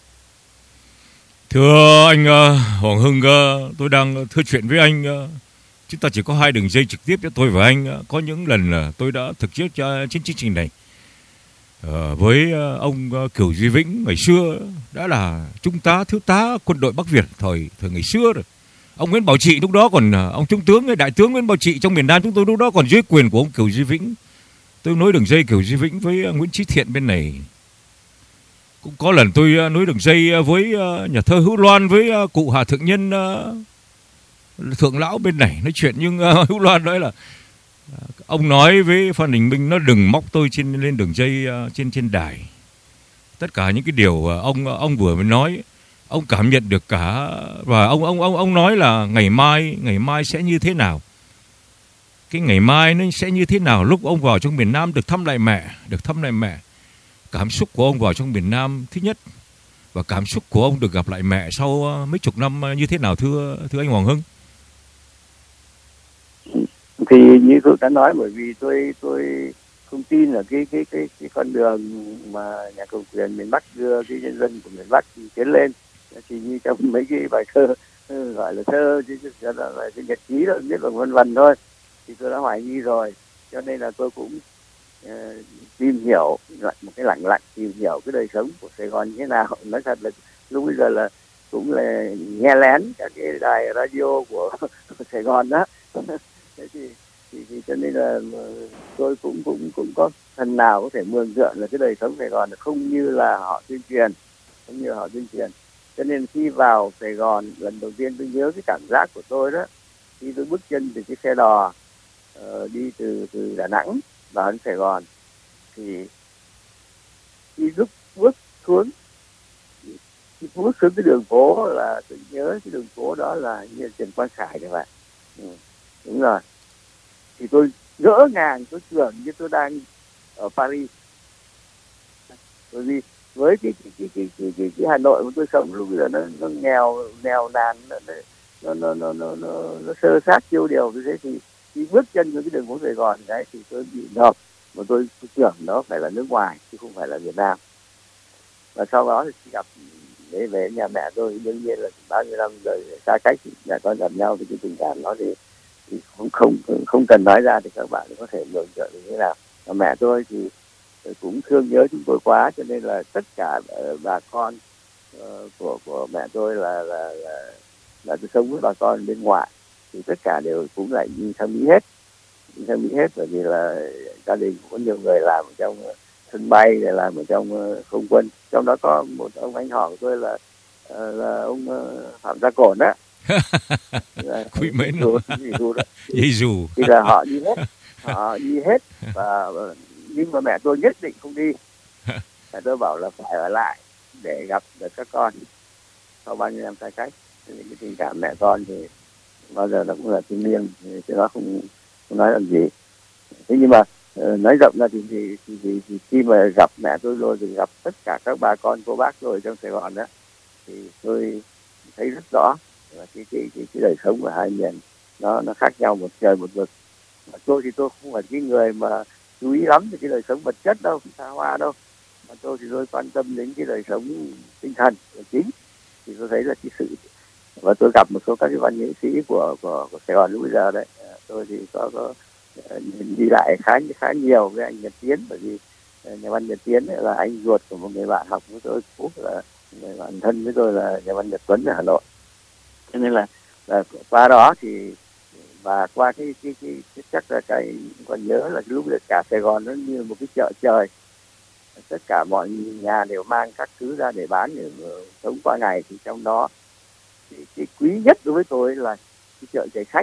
Thưa anh uh, Hoàng Hưng, uh, tôi đang thưa chuyện với anh. Uh, chúng ta chỉ có hai đường dây trực tiếp cho tôi và anh. Uh, có những lần uh, tôi đã thực hiện cho trên chương trình này uh, với uh, ông uh, Kiều Duy Vĩnh, ngày xưa đã là trung tá, thiếu tá quân đội Bắc Việt thời thời ngày xưa rồi. Ông Nguyễn Bảo Trị lúc đó còn, ông Trung tướng ấy, đại tướng Nguyễn Bảo Trị trong miền Nam chúng tôi lúc đó còn dưới quyền của ông Kiều Duy Vĩnh. Tôi nối đường dây Kiều Duy Vĩnh với Nguyễn Chí Thiện bên này. Cũng có lần tôi nối đường dây với nhà thơ Hữu Loan với cụ Hà Thượng Nhân Thượng Lão bên này nói chuyện, nhưng Hữu Loan nói là ông nói với Phan Đình Minh nó đừng móc tôi trên lên đường dây trên trên đài. Tất cả những cái điều ông ông vừa mới nói, ông cảm nhận được cả, và ông ông ông ông nói là ngày mai ngày mai sẽ như thế nào. Cái ngày mai nó sẽ như thế nào lúc ông vào trong miền Nam được thăm lại mẹ, được thăm lại mẹ. Cảm xúc của ông vào trong miền Nam thứ nhất, và cảm xúc của ông được gặp lại mẹ sau mấy chục năm như thế nào thưa thưa anh Hoàng Hưng? Thì như tôi đã nói, bởi vì tôi tôi không tin là cái cái cái cái con đường mà nhà cầm quyền miền Bắc đưa cái nhân dân của miền Bắc tiến lên. Thì như trong mấy cái bài thơ gọi là thơ chứ là, là, là cái nhật ký đó biết bằng vân vân thôi, thì tôi đã hoài nghi rồi. Cho nên là tôi cũng uh, tìm hiểu một cái lặng lặng tìm hiểu cái đời sống của Sài Gòn như thế nào. Nói thật là lúc bây giờ là cũng là nghe lén các cái đài radio của Sài Gòn đó. Thế thì, thì, thì cho nên là tôi cũng cũng cũng có phần nào có thể mường tượng là cái đời sống Sài Gòn không như là họ tuyên truyền, không như họ tuyên truyền. Cho nên khi vào Sài Gòn lần đầu tiên tôi nhớ cái cảm giác của tôi đó, khi tôi bước chân từ cái xe đò uh, đi từ từ Đà Nẵng vào đến Sài Gòn, thì khi lúc bước xuống khi bước xuống cái đường phố là tôi nhớ cái đường phố đó là như Trần Quang Khải các bạn. Ừ, đúng rồi. Thì tôi ngỡ ngàng, tôi tưởng như tôi đang ở Paris. Bởi vì với cái cái cái cái, cái, cái, cái Hà Nội mà tôi sống lúc bây giờ nó nó nghèo nghèo nàn, nó nó nó nó nó, nó, nó sơ sát tiêu điều như thế, thì khi bước chân vào cái đường phố Sài Gòn đấy thì tôi bị ngợp, mà tôi, tôi tưởng nó phải là nước ngoài chứ không phải là Việt Nam. Và sau đó thì gặp để về nhà mẹ tôi, đương nhiên là bao nhiêu năm rồi xa cách nhà con gặp nhau, thì cái tình cảm đó thì, thì không không không cần nói ra thì các bạn có thể mường tượng như thế nào. Và mẹ tôi thì cũng thương nhớ chúng tôi quá, cho nên là tất cả bà con uh, của của mẹ tôi là là là, là tôi sống với bà con bên ngoài, thì tất cả đều cũng lại đi sang Mỹ hết, đi sang Mỹ hết, bởi vì là gia đình có nhiều người làm ở trong sân bay, để làm ở trong không quân. Trong đó có một ông anh họ của tôi là là ông Phạm Gia Cổn đó. Quý mến Giêsu đó. Giêsu. Thì là họ đi hết, họ đi hết, và nhưng mà mẹ tôi nhất định không đi. Mẹ tôi bảo là phải ở lại để gặp được các con sau bao nhiêu năm xa cách. Thì cái tình cảm mẹ con thì bao giờ nó cũng là thiêng liêng, chứ nó không, không nói làm gì. Thế nhưng mà nói rộng ra thì, thì, thì, thì, thì khi mà gặp mẹ tôi rồi, thì gặp tất cả các bà con cô bác rồi trong Sài Gòn đó, thì tôi thấy rất rõ là cái cái cái, cái đời sống của hai miền nó nó khác nhau một trời một vực. Mà tôi thì tôi không phải cái người mà chú ý lắm về cái đời sống vật chất đâu, xa hoa đâu, mà tôi thì tôi quan tâm đến cái đời sống tinh thần là chính. Thì tôi thấy là cái sự, và tôi gặp một số các cái văn nghệ sĩ của của, của Sài Gòn lúc bây giờ đấy, tôi thì có có đi lại khá khá nhiều với anh Nhật Tiến, bởi vì nhà văn Nhật Tiến là anh ruột của một người bạn học với tôi, Phúc, là người bạn thân với tôi là nhà văn Nhật Tuấn ở Hà Nội. Cho nên là, là qua đó thì, và qua cái cái, cái, cái chắc là cái còn nhớ là lúc đấy cả Sài Gòn nó như một cái chợ trời, tất cả mọi nhà đều mang các thứ ra để bán để sống qua ngày. Thì trong đó thì cái quý nhất đối với tôi là cái chợ chạy khách.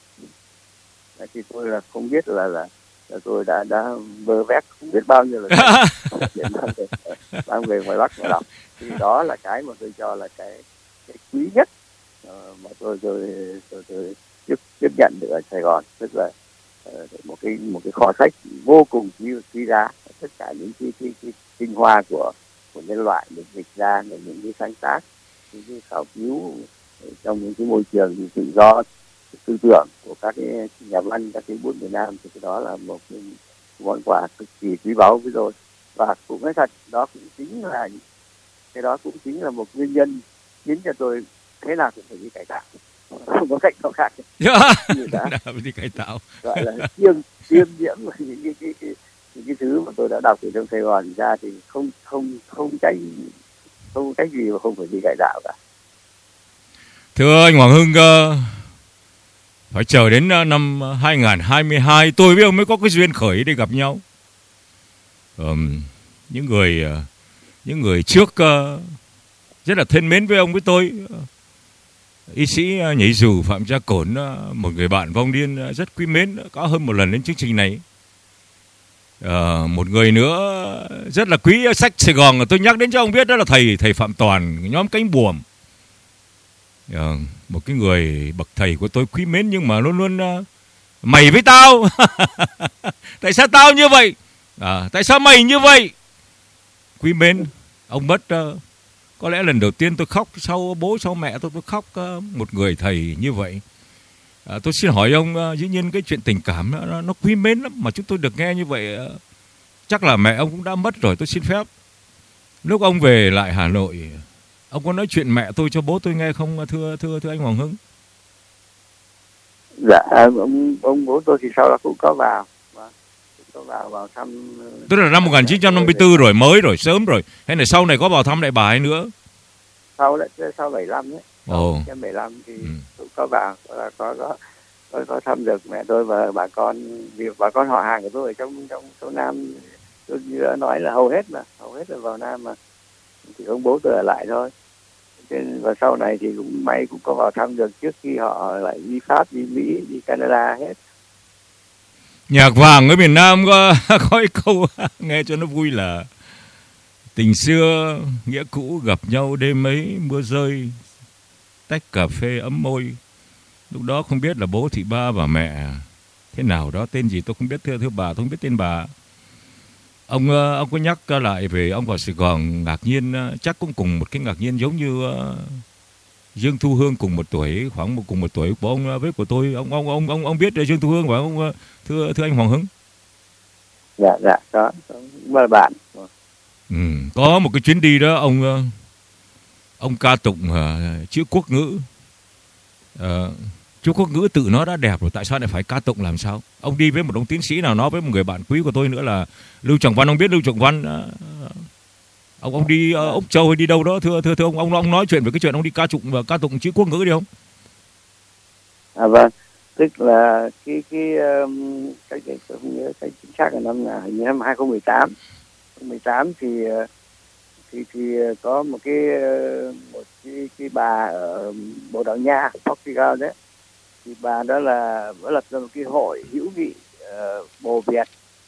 Thì tôi là không biết là là, là tôi đã đã vơ vét không biết bao nhiêu là mang về, mang về ngoài Bắc mà đọc. Thì đó là cái mà tôi cho là cái, cái quý nhất mà tôi tôi tôi, tôi tiếp, tiếp nhận được ở Sài Gòn, tức là uh, một cái một cái kho sách vô cùng quý, quý giá, tất cả những cái cái, cái tinh hoa của của nhân loại được dịch ra, những cái sáng tác, những cái khảo cứu trong những cái môi trường tự do tư tưởng của các cái nhà văn, các cái bút Việt Nam, thì cái đó là một cái món quà cực kỳ quý báu với tôi. Và cũng nói thật, đó cũng chính là cái đó cũng chính là một nguyên nhân khiến cho tôi thế nào cũng phải đi cải tạo, không có cách nào khác. Như đã đi cải tạo, gọi là tiêm tiêm nhiễm những cái, cái, cái, những cái thứ mà tôi đã đọc từ trong Sài Gòn ra, thì không không không tránh không cách gì mà không phải đi cải tạo cả. Thưa anh Hoàng Hưng, uh, phải chờ đến uh, năm hai không hai hai tôi với ông mới có cái duyên khởi để gặp nhau. Um, những người uh, những người trước uh, rất là thân mến với ông với tôi. Uh, y sĩ uh, nhảy dù Phạm Gia Cổn, uh, một người bạn vong niên uh, rất quý mến, uh, có hơn một lần đến chương trình này. Uh, một người nữa rất là quý uh, sách Sài Gòn, tôi nhắc đến cho ông biết, đó là thầy thầy Phạm Toàn, nhóm Cánh Buồm. Uh, một cái người bậc thầy của tôi quý mến, nhưng mà luôn luôn uh, mày với tao. Tại sao tao như vậy? À, tại sao mày như vậy? Quý mến. Ông mất, uh, có lẽ lần đầu tiên tôi khóc sau bố sau mẹ tôi tôi khóc, uh, một người thầy như vậy. À, tôi xin hỏi ông, uh, dĩ nhiên cái chuyện tình cảm nó, nó quý mến lắm, mà chúng tôi được nghe như vậy, uh, chắc là mẹ ông cũng đã mất rồi. Tôi xin phép, lúc ông về lại Hà Nội, ông có nói chuyện mẹ tôi cho bố tôi nghe không, thưa thưa thưa anh Hoàng Hưng? Dạ, ông ông bố tôi thì sau đó cũng có vào, cũng có vào vào thăm. Tức là năm một nghìn chín trăm năm mươi tư rồi, mới rồi, sớm rồi, hay là sau này có vào thăm lại bà ấy nữa? Sau đấy, sau bảy lăm đấy. Ồ. Năm bảy lăm thì ừ. cũng có vào, có có có có, có thăm được mẹ tôi và bà con, vì bà con họ hàng của tôi ở trong trong số Nam, tôi đã nói là hầu hết mà hầu hết là vào Nam, mà chỉ ông bố tôi ở lại thôi. Và sau này thì cũng may cũng có vào thăm được, trước khi họ lại đi Pháp, đi Mỹ, đi Canada hết. Nhạc vàng ở miền Nam có có cái câu nghe cho nó vui là tình xưa nghĩa cũ gặp nhau đêm ấy mưa rơi, tách cà phê ấm môi. Lúc đó không biết là bố thị ba và mẹ thế nào đó, tên gì tôi không biết, thưa thưa bà, tôi không biết tên bà. Ông ông có nhắc lại về ông vào Sài Gòn, ngạc nhiên, chắc cũng cùng một cái ngạc nhiên giống như uh, Dương Thu Hương, cùng một tuổi, khoảng một cùng một tuổi của ông với của tôi. Ông ông ông ông ông biết Dương Thu Hương phải không, thưa thưa anh Hoàng Hưng? Dạ dạ đó, cũng là bạn. Ừ, có một cái chuyến đi đó ông ông ca tụng uh, chữ quốc ngữ. Uh, chữ quốc ngữ tự nó đã đẹp rồi, tại sao lại phải ca tụng làm sao? Ông đi với một ông tiến sĩ nào, nói với một người bạn quý của tôi nữa là Lưu Trọng Văn. Ông biết Lưu Trọng Văn? Uh, ông ông đi uh, Úc Châu hay đi đâu đó, thưa thưa thưa ông ông ông nói chuyện về cái chuyện ông đi ca tụng và ca tụng chữ quốc ngữ đi không? À vâng, tức là cái cái um, cái cái tôi không nhớ cái chính xác là năm nào, hình như năm hai không một tám. mười tám thì thì thì có một cái một cái cái bà ở Bồ Đào Nha, Portugal đấy, thì bà đó là đã lập ra một cái hội hữu nghị uh, Bồ Việt.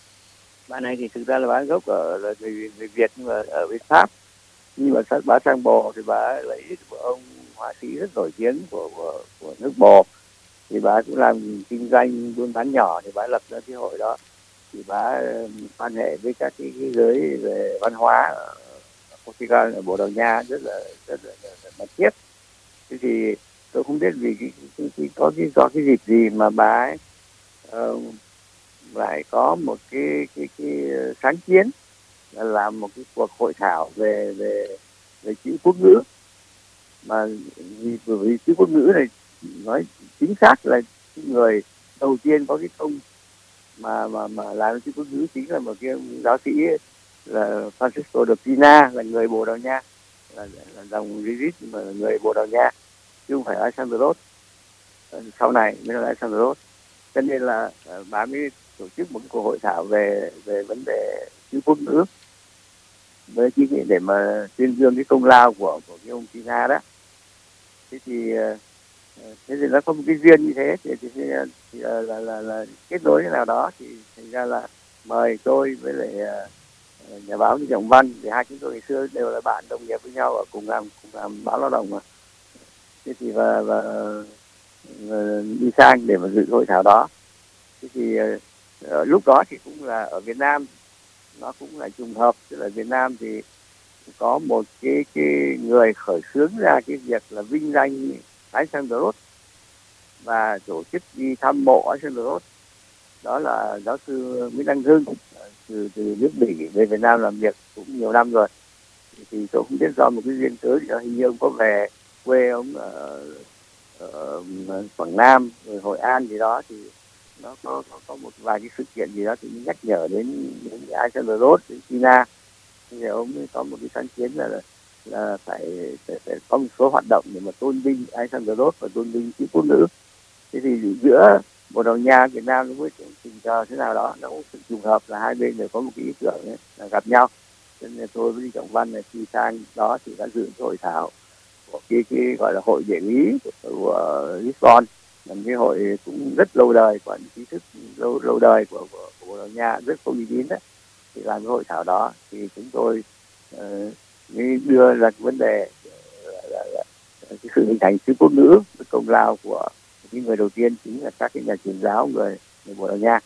Bà này thì thực ra là bà gốc ở là người, người Việt nhưng mà ở bên Pháp, nhưng mà bà sang Bồ thì bà lấy của ông họa sĩ rất nổi tiếng của, của của nước Bồ, thì bà cũng làm kinh doanh buôn bán nhỏ, thì bà lập ra cái hội đó, thì bà quan hệ với các cái, cái giới về văn hóa ở Portugal, ở Bồ Đào Nha rất là rất là, là, là mật thiết. Thế thì tôi không biết vì cái, cái, cái, có cái do cái dịp gì mà bà ấy uh, lại có một cái cái cái sáng kiến là làm một cái cuộc hội thảo về về về chữ quốc ngữ, mà vì vì chữ quốc ngữ này nói chính xác là người đầu tiên có cái công mà mà mà làm chữ quốc ngữ chính là một cái giáo sĩ là Francisco de Pina, là người Bồ Đào Nha, là, là dòng Ririt mà là người Bồ Đào Nha chứ không phải Alexandros, sau này mới là Alexandros. Cho nên là bà mới tổ chức một cuộc hội thảo về về vấn đề chữ quốc ngữ với chỉ để mà tuyên dương cái công lao của của cái ông Pina đó. Thế thì thế thì nó có một cái duyên như thế, thì, thì, thì là, là, là, là kết nối thế nào đó, thì thành ra là mời tôi với lại uh, nhà báo Lưu Trọng Văn, thì hai chúng tôi ngày xưa đều là bạn đồng nghiệp với nhau ở cùng làm cùng làm báo Lao động mà. Thế thì và, và, và đi sang để mà dự hội thảo đó. Thế thì uh, lúc đó thì cũng là ở Việt Nam, nó cũng là trùng hợp, tức là Việt Nam thì có một cái cái người khởi xướng ra cái việc là vinh danh Alexandros và tổ chức đi thăm mộ Alexandros, đó là giáo sư Nguyễn Đăng Hưng từ từ nước Bỉ về Việt Nam làm việc cũng nhiều năm rồi. Thì tôi không biết do một cái duyên cớ thì hình như ông có về quê ông ở, ở Quảng Nam rồi Hội An gì đó, thì nó có, có có một vài cái sự kiện gì đó thì nhắc nhở đến đến Alexandros, đến China, thì ông mới có một cái sáng kiến là là phải, phải, phải có một số hoạt động để mà tôn vinh Alexander Roth và tôn vinh chữ quốc ngữ. Thế thì giữa Bồ Đào Nha, Việt Nam với tình cờ thế nào đó nó cũng sự trùng hợp là hai bên đều có một cái ý tưởng ấy, là gặp nhau. Cho nên tôi với Lý Trọng Văn này khi sang đó thì đã dự hội thảo của cái, cái gọi là hội địa lý của, của Lisbon, là một cái hội cũng rất lâu đời, quản trí thức lâu lâu đời của, của, của Bồ Đào Nha, rất có uy tín đấy. Thì làm cái hội thảo đó thì chúng tôi uh, mới đưa ra vấn đề là, là, là cái sự hình thành chữ quốc ngữ với công lao của những người đầu tiên chính là các cái nhà truyền giáo người người Bồ Đào Nha.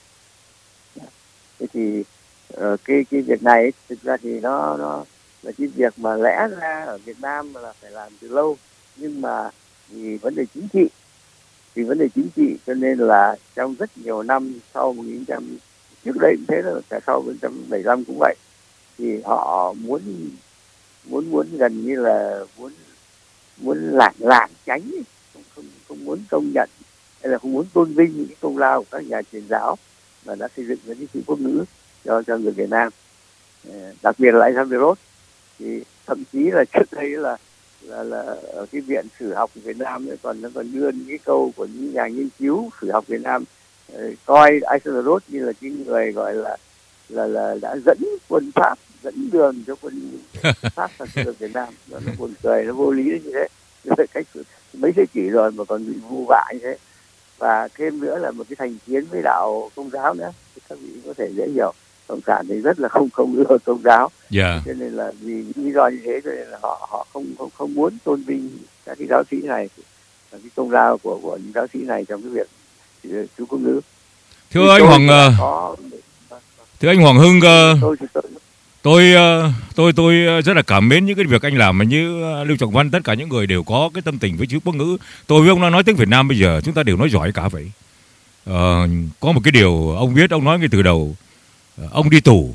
Thế thì uh, cái cái việc này ấy, thực ra thì nó nó là cái việc mà lẽ ra ở Việt Nam là phải làm từ lâu, nhưng mà vì vấn đề chính trị, vì vấn đề chính trị cho nên là trong rất nhiều năm sau một nghìn chín trăm trước đây cũng thế, là cả sau một nghìn chín trăm bảy mươi lăm cũng vậy, thì họ muốn muốn muốn gần như là muốn muốn lảng lảng tránh, không, không không muốn công nhận hay là không muốn tôn vinh những công lao của các nhà truyền giáo mà đã xây dựng cái chữ quốc ngữ cho cho người Việt Nam, đặc biệt là Alexander Roth. Thì thậm chí là trước đây là là là ở cái viện sử học của Việt Nam ấy, còn nó còn đưa những cái câu của những nhà nghiên cứu sử học Việt Nam coi Alexander Roth như là cái người gọi là là là đã dẫn quân Pháp, dẫn đường cho quân Pháp sang được Việt Nam. Nó, nó buồn cười, nó vô lý như thế, như cách mấy thế kỷ rồi mà còn bị vu vạ như thế. Và thêm nữa là một cái thành kiến với đạo Công giáo nữa, thì các vị có thể dễ hiểu. Cộng sản thì rất là không không ưa Công giáo, yeah. Cho nên là vì những lý do như thế cho nên là họ họ không không không muốn tôn vinh các cái giáo sĩ này, và cái công lao của của những giáo sĩ này trong cái việc chữ quốc ngữ. Thưa thì anh Hoàng, có... thưa anh Hoàng Hưng, tôi tôi, tôi tôi tôi rất là cảm mến những cái việc anh làm, mà như Lưu Trọng Văn, tất cả những người đều có cái tâm tình với chữ quốc ngữ. Tôi với ông nói tiếng Việt Nam bây giờ chúng ta đều nói giỏi cả vậy. Ờ, có một cái điều ông biết, ông nói ngay từ đầu, ông đi tù,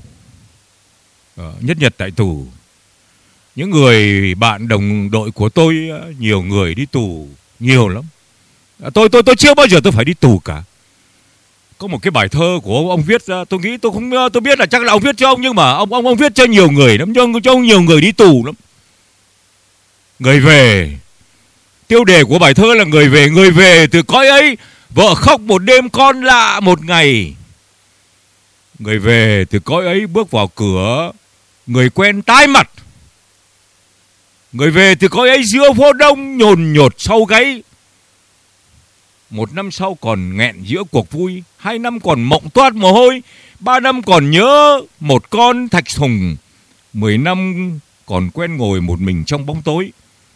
nhất nhật tại tù. Những người bạn đồng đội của tôi, nhiều người đi tù nhiều lắm. Tôi tôi tôi chưa bao giờ tôi phải đi tù cả. Có một cái bài thơ của ông viết ra, tôi nghĩ tôi không tôi biết là chắc là ông viết cho ông, nhưng mà ông ông ông viết cho nhiều người lắm, cho cho nhiều người đi tù lắm. Người về, tiêu đề của bài thơ là người về, người về từ cõi ấy, vợ khóc một đêm, con lạ một ngày. Người về từ cõi ấy, bước vào cửa, người quen tái mặt. Người về từ cõi ấy, giữa phố đông nhồn nhột sau gáy. Một năm sau còn nghẹn giữa cuộc vui, hai năm còn mộng toát mồ hôi, ba năm còn nhớ một con thạch sùng, mười năm còn quen ngồi một mình trong bóng tối.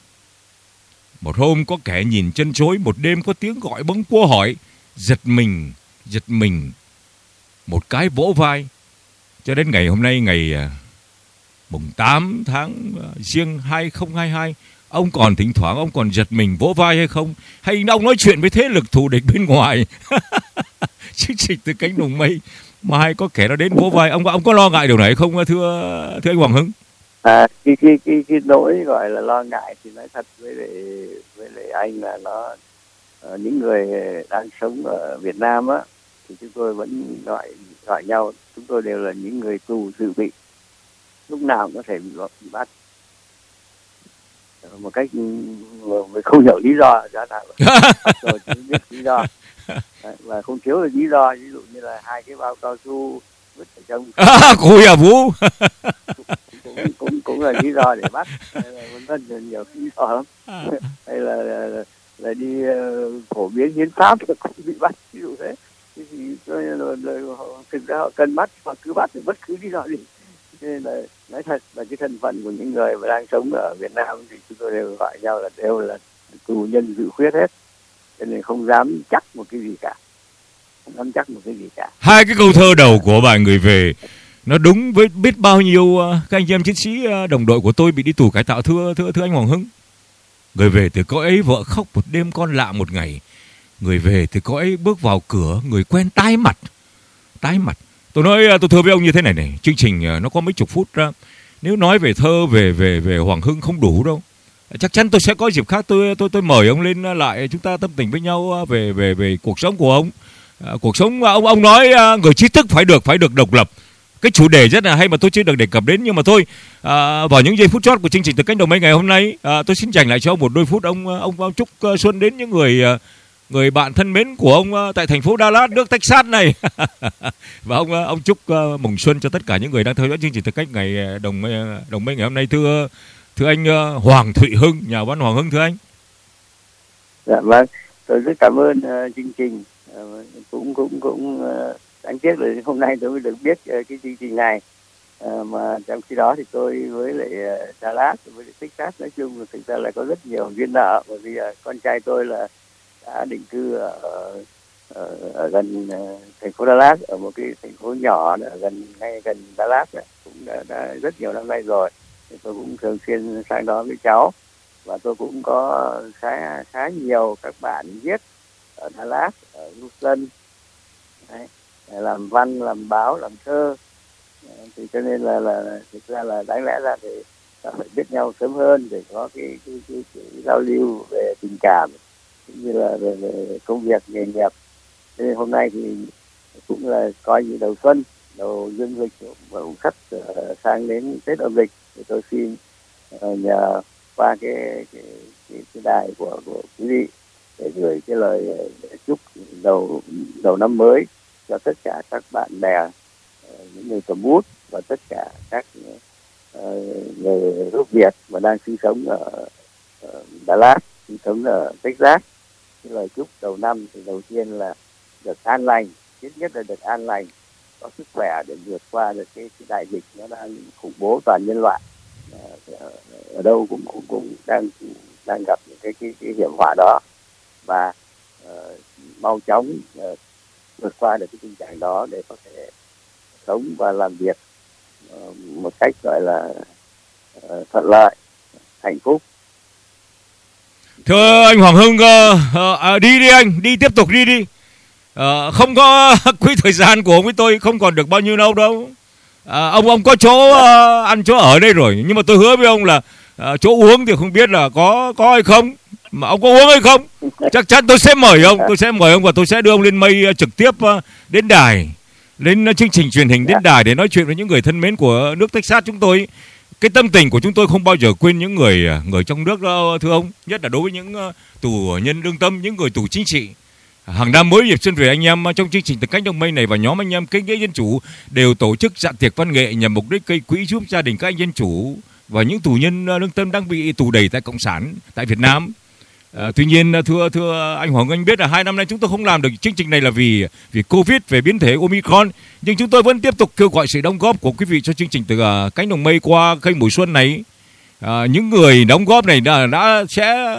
Một hôm có kẻ nhìn chân chối, một đêm có tiếng gọi bâng quơ hỏi, giật mình, giật mình, một cái vỗ vai. Cho đến ngày hôm nay, ngày mùng tám tháng Giêng hai không hai hai, ông còn thỉnh thoảng ông còn giật mình vỗ vai hay không? Hay ông nói chuyện với thế lực thù địch bên ngoài? Chương trình Từ Cánh Đồng Mây mà hay có kẻ nó đến vỗ vai, ông ông có lo ngại điều này không, thưa thưa anh Hoàng Hưng? À, cái cái cái cái nỗi gọi là lo ngại thì nói thật với lại với lại anh là nó uh, những người đang sống ở Việt Nam á, thì chúng tôi vẫn gọi gọi nhau, chúng tôi đều là những người tù dự bị, lúc nào cũng có thể bị, bị bắt một cách mà không hiểu lý do ra nào rồi chứ biết lý do. Và không thiếu là lý do, ví dụ như là hai cái bao cao su vứt ở trong cùi à Vũ cũng, cũng cũng là lý do để bắt, hay là vân vân, nhiều lý do lắm. Hay là là, là đi uh, phổ biến hiến pháp cũng bị bắt, ví dụ thế. Thì là, là, là, thực ra họ cần bắt, họ cứ bắt thì bất cứ lý do gì. Nên là nói thật là cái thân phận của những người mà đang sống ở Việt Nam thì chúng tôi đều gọi nhau là đều là tù nhân dự khuyết hết, cho nên không dám chắc một cái gì cả, không dám chắc một cái gì cả. Hai cái câu thơ đầu của bài Người Về nó đúng với biết bao nhiêu các anh em chiến sĩ đồng đội của tôi bị đi tù cải tạo, thưa thưa thưa anh Hoàng Hưng. Người về từ cõi ấy, vợ khóc một đêm, con lạ một ngày. Người về từ cõi ấy, bước vào cửa, người quen tái mặt, tái mặt. Tôi nói tôi thưa với ông như thế này này, chương trình nó có mấy chục phút ra, nếu nói về thơ về về về Hoàng Hưng không đủ đâu. Chắc chắn tôi sẽ có dịp khác, tôi tôi tôi mời ông lên lại, chúng ta tâm tình với nhau về về về cuộc sống của ông. À, cuộc sống ông ông nói người trí thức phải được phải được độc lập, cái chủ đề rất là hay mà tôi chưa được đề cập đến. Nhưng mà thôi, à, vào những giây phút chót của chương trình Từ Cánh Đồng Mây ngày hôm nay, à, tôi xin dành lại cho ông một đôi phút. Ông ông, ông chúc xuân đến những người người bạn thân mến của ông tại thành phố Dallas, nước Texas này. Và ông ông chúc mừng xuân cho tất cả những người đang theo dõi chương trình Từ Cánh ngày đồng đồng mây ngày hôm nay. Thưa thưa anh Hoàng Thụy Hưng, nhà văn Hoàng Hưng, thưa anh. Dạ vâng, tôi rất cảm ơn uh, chương trình. Uh, cũng cũng cũng uh, đáng tiếc là hôm nay tôi mới được biết uh, cái chương trình này. Uh, mà trong khi đó thì tôi với lại uh, Dallas với lại Texas nói chung là thực ra là có rất nhiều duyên nợ, bởi vì uh, con trai tôi là đã định cư ở, ở, ở gần uh, thành phố Dallas, ở một cái thành phố nhỏ ở gần ngay gần Dallas này, cũng đã, đã rất nhiều năm nay rồi. Thì tôi cũng thường xuyên sang đó với cháu, và tôi cũng có khá khá nhiều các bạn viết ở Dallas, ở Houston, đấy, làm văn, làm báo, làm thơ. Thì cho nên là là thực ra là đáng lẽ ra thì ta phải biết nhau sớm hơn để có cái, cái, cái, cái giao lưu về tình cảm cũng như là về, về công việc nghề nghiệp. Thế nên hôm nay thì cũng là coi như đầu xuân, đầu dương lịch và cũng sắp uh, sang đến Tết âm lịch, thì tôi xin uh, nhờ qua cái cái, cái, cái đài của, của quý vị để gửi cái lời chúc đầu đầu năm mới cho tất cả các bạn bè, những người cầm bút và tất cả các uh, người gốc Việt mà đang sinh sống ở uh, Dallas, sinh sống ở Texas. Cái lời chúc đầu năm thì đầu tiên là được an lành, ít nhất là được an lành, có sức khỏe để vượt qua được cái, cái đại dịch nó đang khủng bố toàn nhân loại. Uh, ở đâu cũng cũng cũng đang đang gặp những cái cái, cái hiểm họa đó, và uh, mau chóng uh, vượt qua được cái tình trạng đó để có thể sống và làm việc uh, một cách gọi là uh, thuận lợi, hạnh phúc. Thưa anh Hoàng Hưng, uh, uh, đi đi anh, đi tiếp tục đi đi. Uh, không có quỹ thời gian của ông với tôi không còn được bao nhiêu lâu đâu. À, ông ông có chỗ uh, ăn chỗ ở đây rồi, nhưng mà tôi hứa với ông là uh, chỗ uống thì không biết là có có hay không, mà ông có uống hay không chắc chắn tôi sẽ mời ông, tôi sẽ mời ông và tôi sẽ đưa ông lên mây uh, trực tiếp uh, đến đài, lên uh, chương trình truyền hình đến đài để nói chuyện với những người thân mến của nước Texas chúng tôi. Cái tâm tình của chúng tôi không bao giờ quên những người uh, người trong nước đâu thưa ông, nhất là đối với những uh, tù nhân lương tâm, những người tù chính trị. Hàng năm mới dịp xuân về, anh em trong chương trình Từ Cánh Đồng Mây này và nhóm anh em Kinh Nghĩa Dân Chủ đều tổ chức dạ tiệc văn nghệ nhằm mục đích gây quỹ giúp gia đình các anh dân chủ và những tù nhân lương tâm đang bị tù đầy tại Cộng sản tại Việt Nam. À, tuy nhiên thưa thưa anh Hoàng Anh biết là hai năm nay chúng tôi không làm được chương trình này là vì vì Covid, về biến thể Omicron, nhưng chúng tôi vẫn tiếp tục kêu gọi sự đóng góp của quý vị cho chương trình Từ Cánh Đồng Mây qua kênh mùa xuân này. À, những người đóng góp này đã, đã sẽ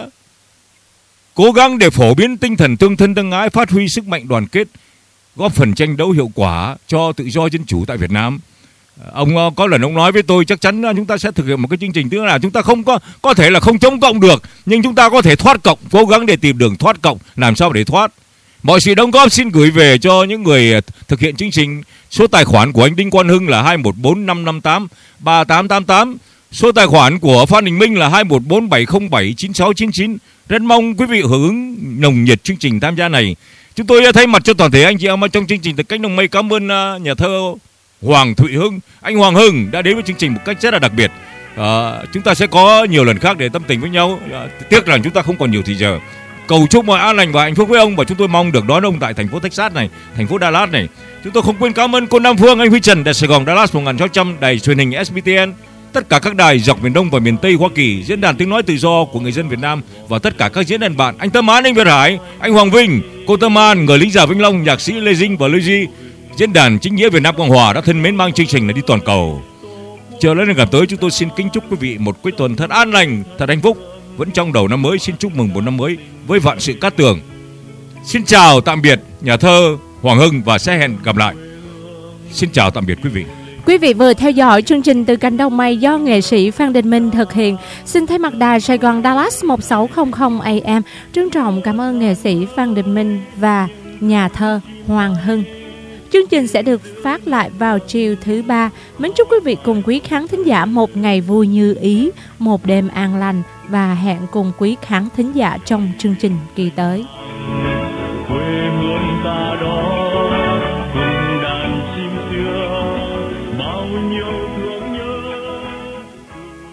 cố gắng để phổ biến tinh thần tương thân tương ái, phát huy sức mạnh đoàn kết, góp phần tranh đấu hiệu quả cho tự do dân chủ tại Việt Nam. Ông có lần ông nói với tôi chắc chắn chúng ta sẽ thực hiện một cái chương trình, tức là chúng ta không có có thể là không chống cộng được, nhưng chúng ta có thể thoát cộng, cố gắng để tìm đường thoát cộng, làm sao để thoát. Mọi sự đóng góp xin gửi về cho những người thực hiện chương trình. Số tài khoản của anh Đinh Quang Hưng là hai một bốn năm năm tám ba tám tám tám. Số tài khoản của Phan Đình Minh là hai một bốn bảy không bảy chín sáu chín chín. Rất mong quý vị hưởng ứng nồng nhiệt chương trình tham gia này. Chúng tôi thay mặt cho toàn thể anh chị em trong chương trình Từ Cánh Đồng Mây cảm ơn nhà thơ Hoàng Thụy Hưng, anh Hoàng Hưng đã đến với chương trình một cách rất là đặc biệt. À, chúng ta sẽ có nhiều lần khác để tâm tình với nhau. À, tiếc là chúng ta không còn nhiều thời giờ. Cầu chúc mọi an lành và hạnh phúc với ông, và chúng tôi mong được đón ông tại thành phố Texas này, thành phố Dallas này. Chúng tôi không quên cảm ơn cô Nam Phương, anh Huy Trần, Đài Sài Gòn Dallas một nghìn sáu trăm, đài truyền hình ét bê tê en, tất cả các đài dọc miền Đông và miền Tây Hoa Kỳ, diễn đàn tiếng nói tự do của người dân Việt Nam và tất cả các diễn đàn bạn, anh Tâm Án, anh Việt Hải, anh Hoàng Vinh, cô Tâm An, người lính già Vĩnh Long, nhạc sĩ Lê Dinh và Lê Duy, diễn đàn chính nghĩa Việt Nam Cộng Hòa đã thân mến mang chương trình này đi toàn cầu. Chờ đến ngày tới, chúng tôi xin kính chúc quý vị một cuối tuần thật an lành, thật hạnh phúc. Vẫn trong đầu năm mới, xin chúc mừng một năm mới với vạn sự cát tường. Xin chào tạm biệt nhà thơ Hoàng Hưng và sẽ hẹn gặp lại. Xin chào tạm biệt quý vị. Quý vị vừa theo dõi chương trình Từ Cánh Đồng Mây do nghệ sĩ Phan Đình Minh thực hiện. Xin thay mặt đài Sài Gòn Dallas một sáu không không A M trân trọng cảm ơn nghệ sĩ Phan Đình Minh và nhà thơ Hoàng Hưng. Chương trình sẽ được phát lại vào chiều thứ ba. Mến chúc quý vị cùng quý khán thính giả một ngày vui như ý, một đêm an lành, và hẹn cùng quý khán thính giả trong chương trình kỳ tới. Quê hương ta đó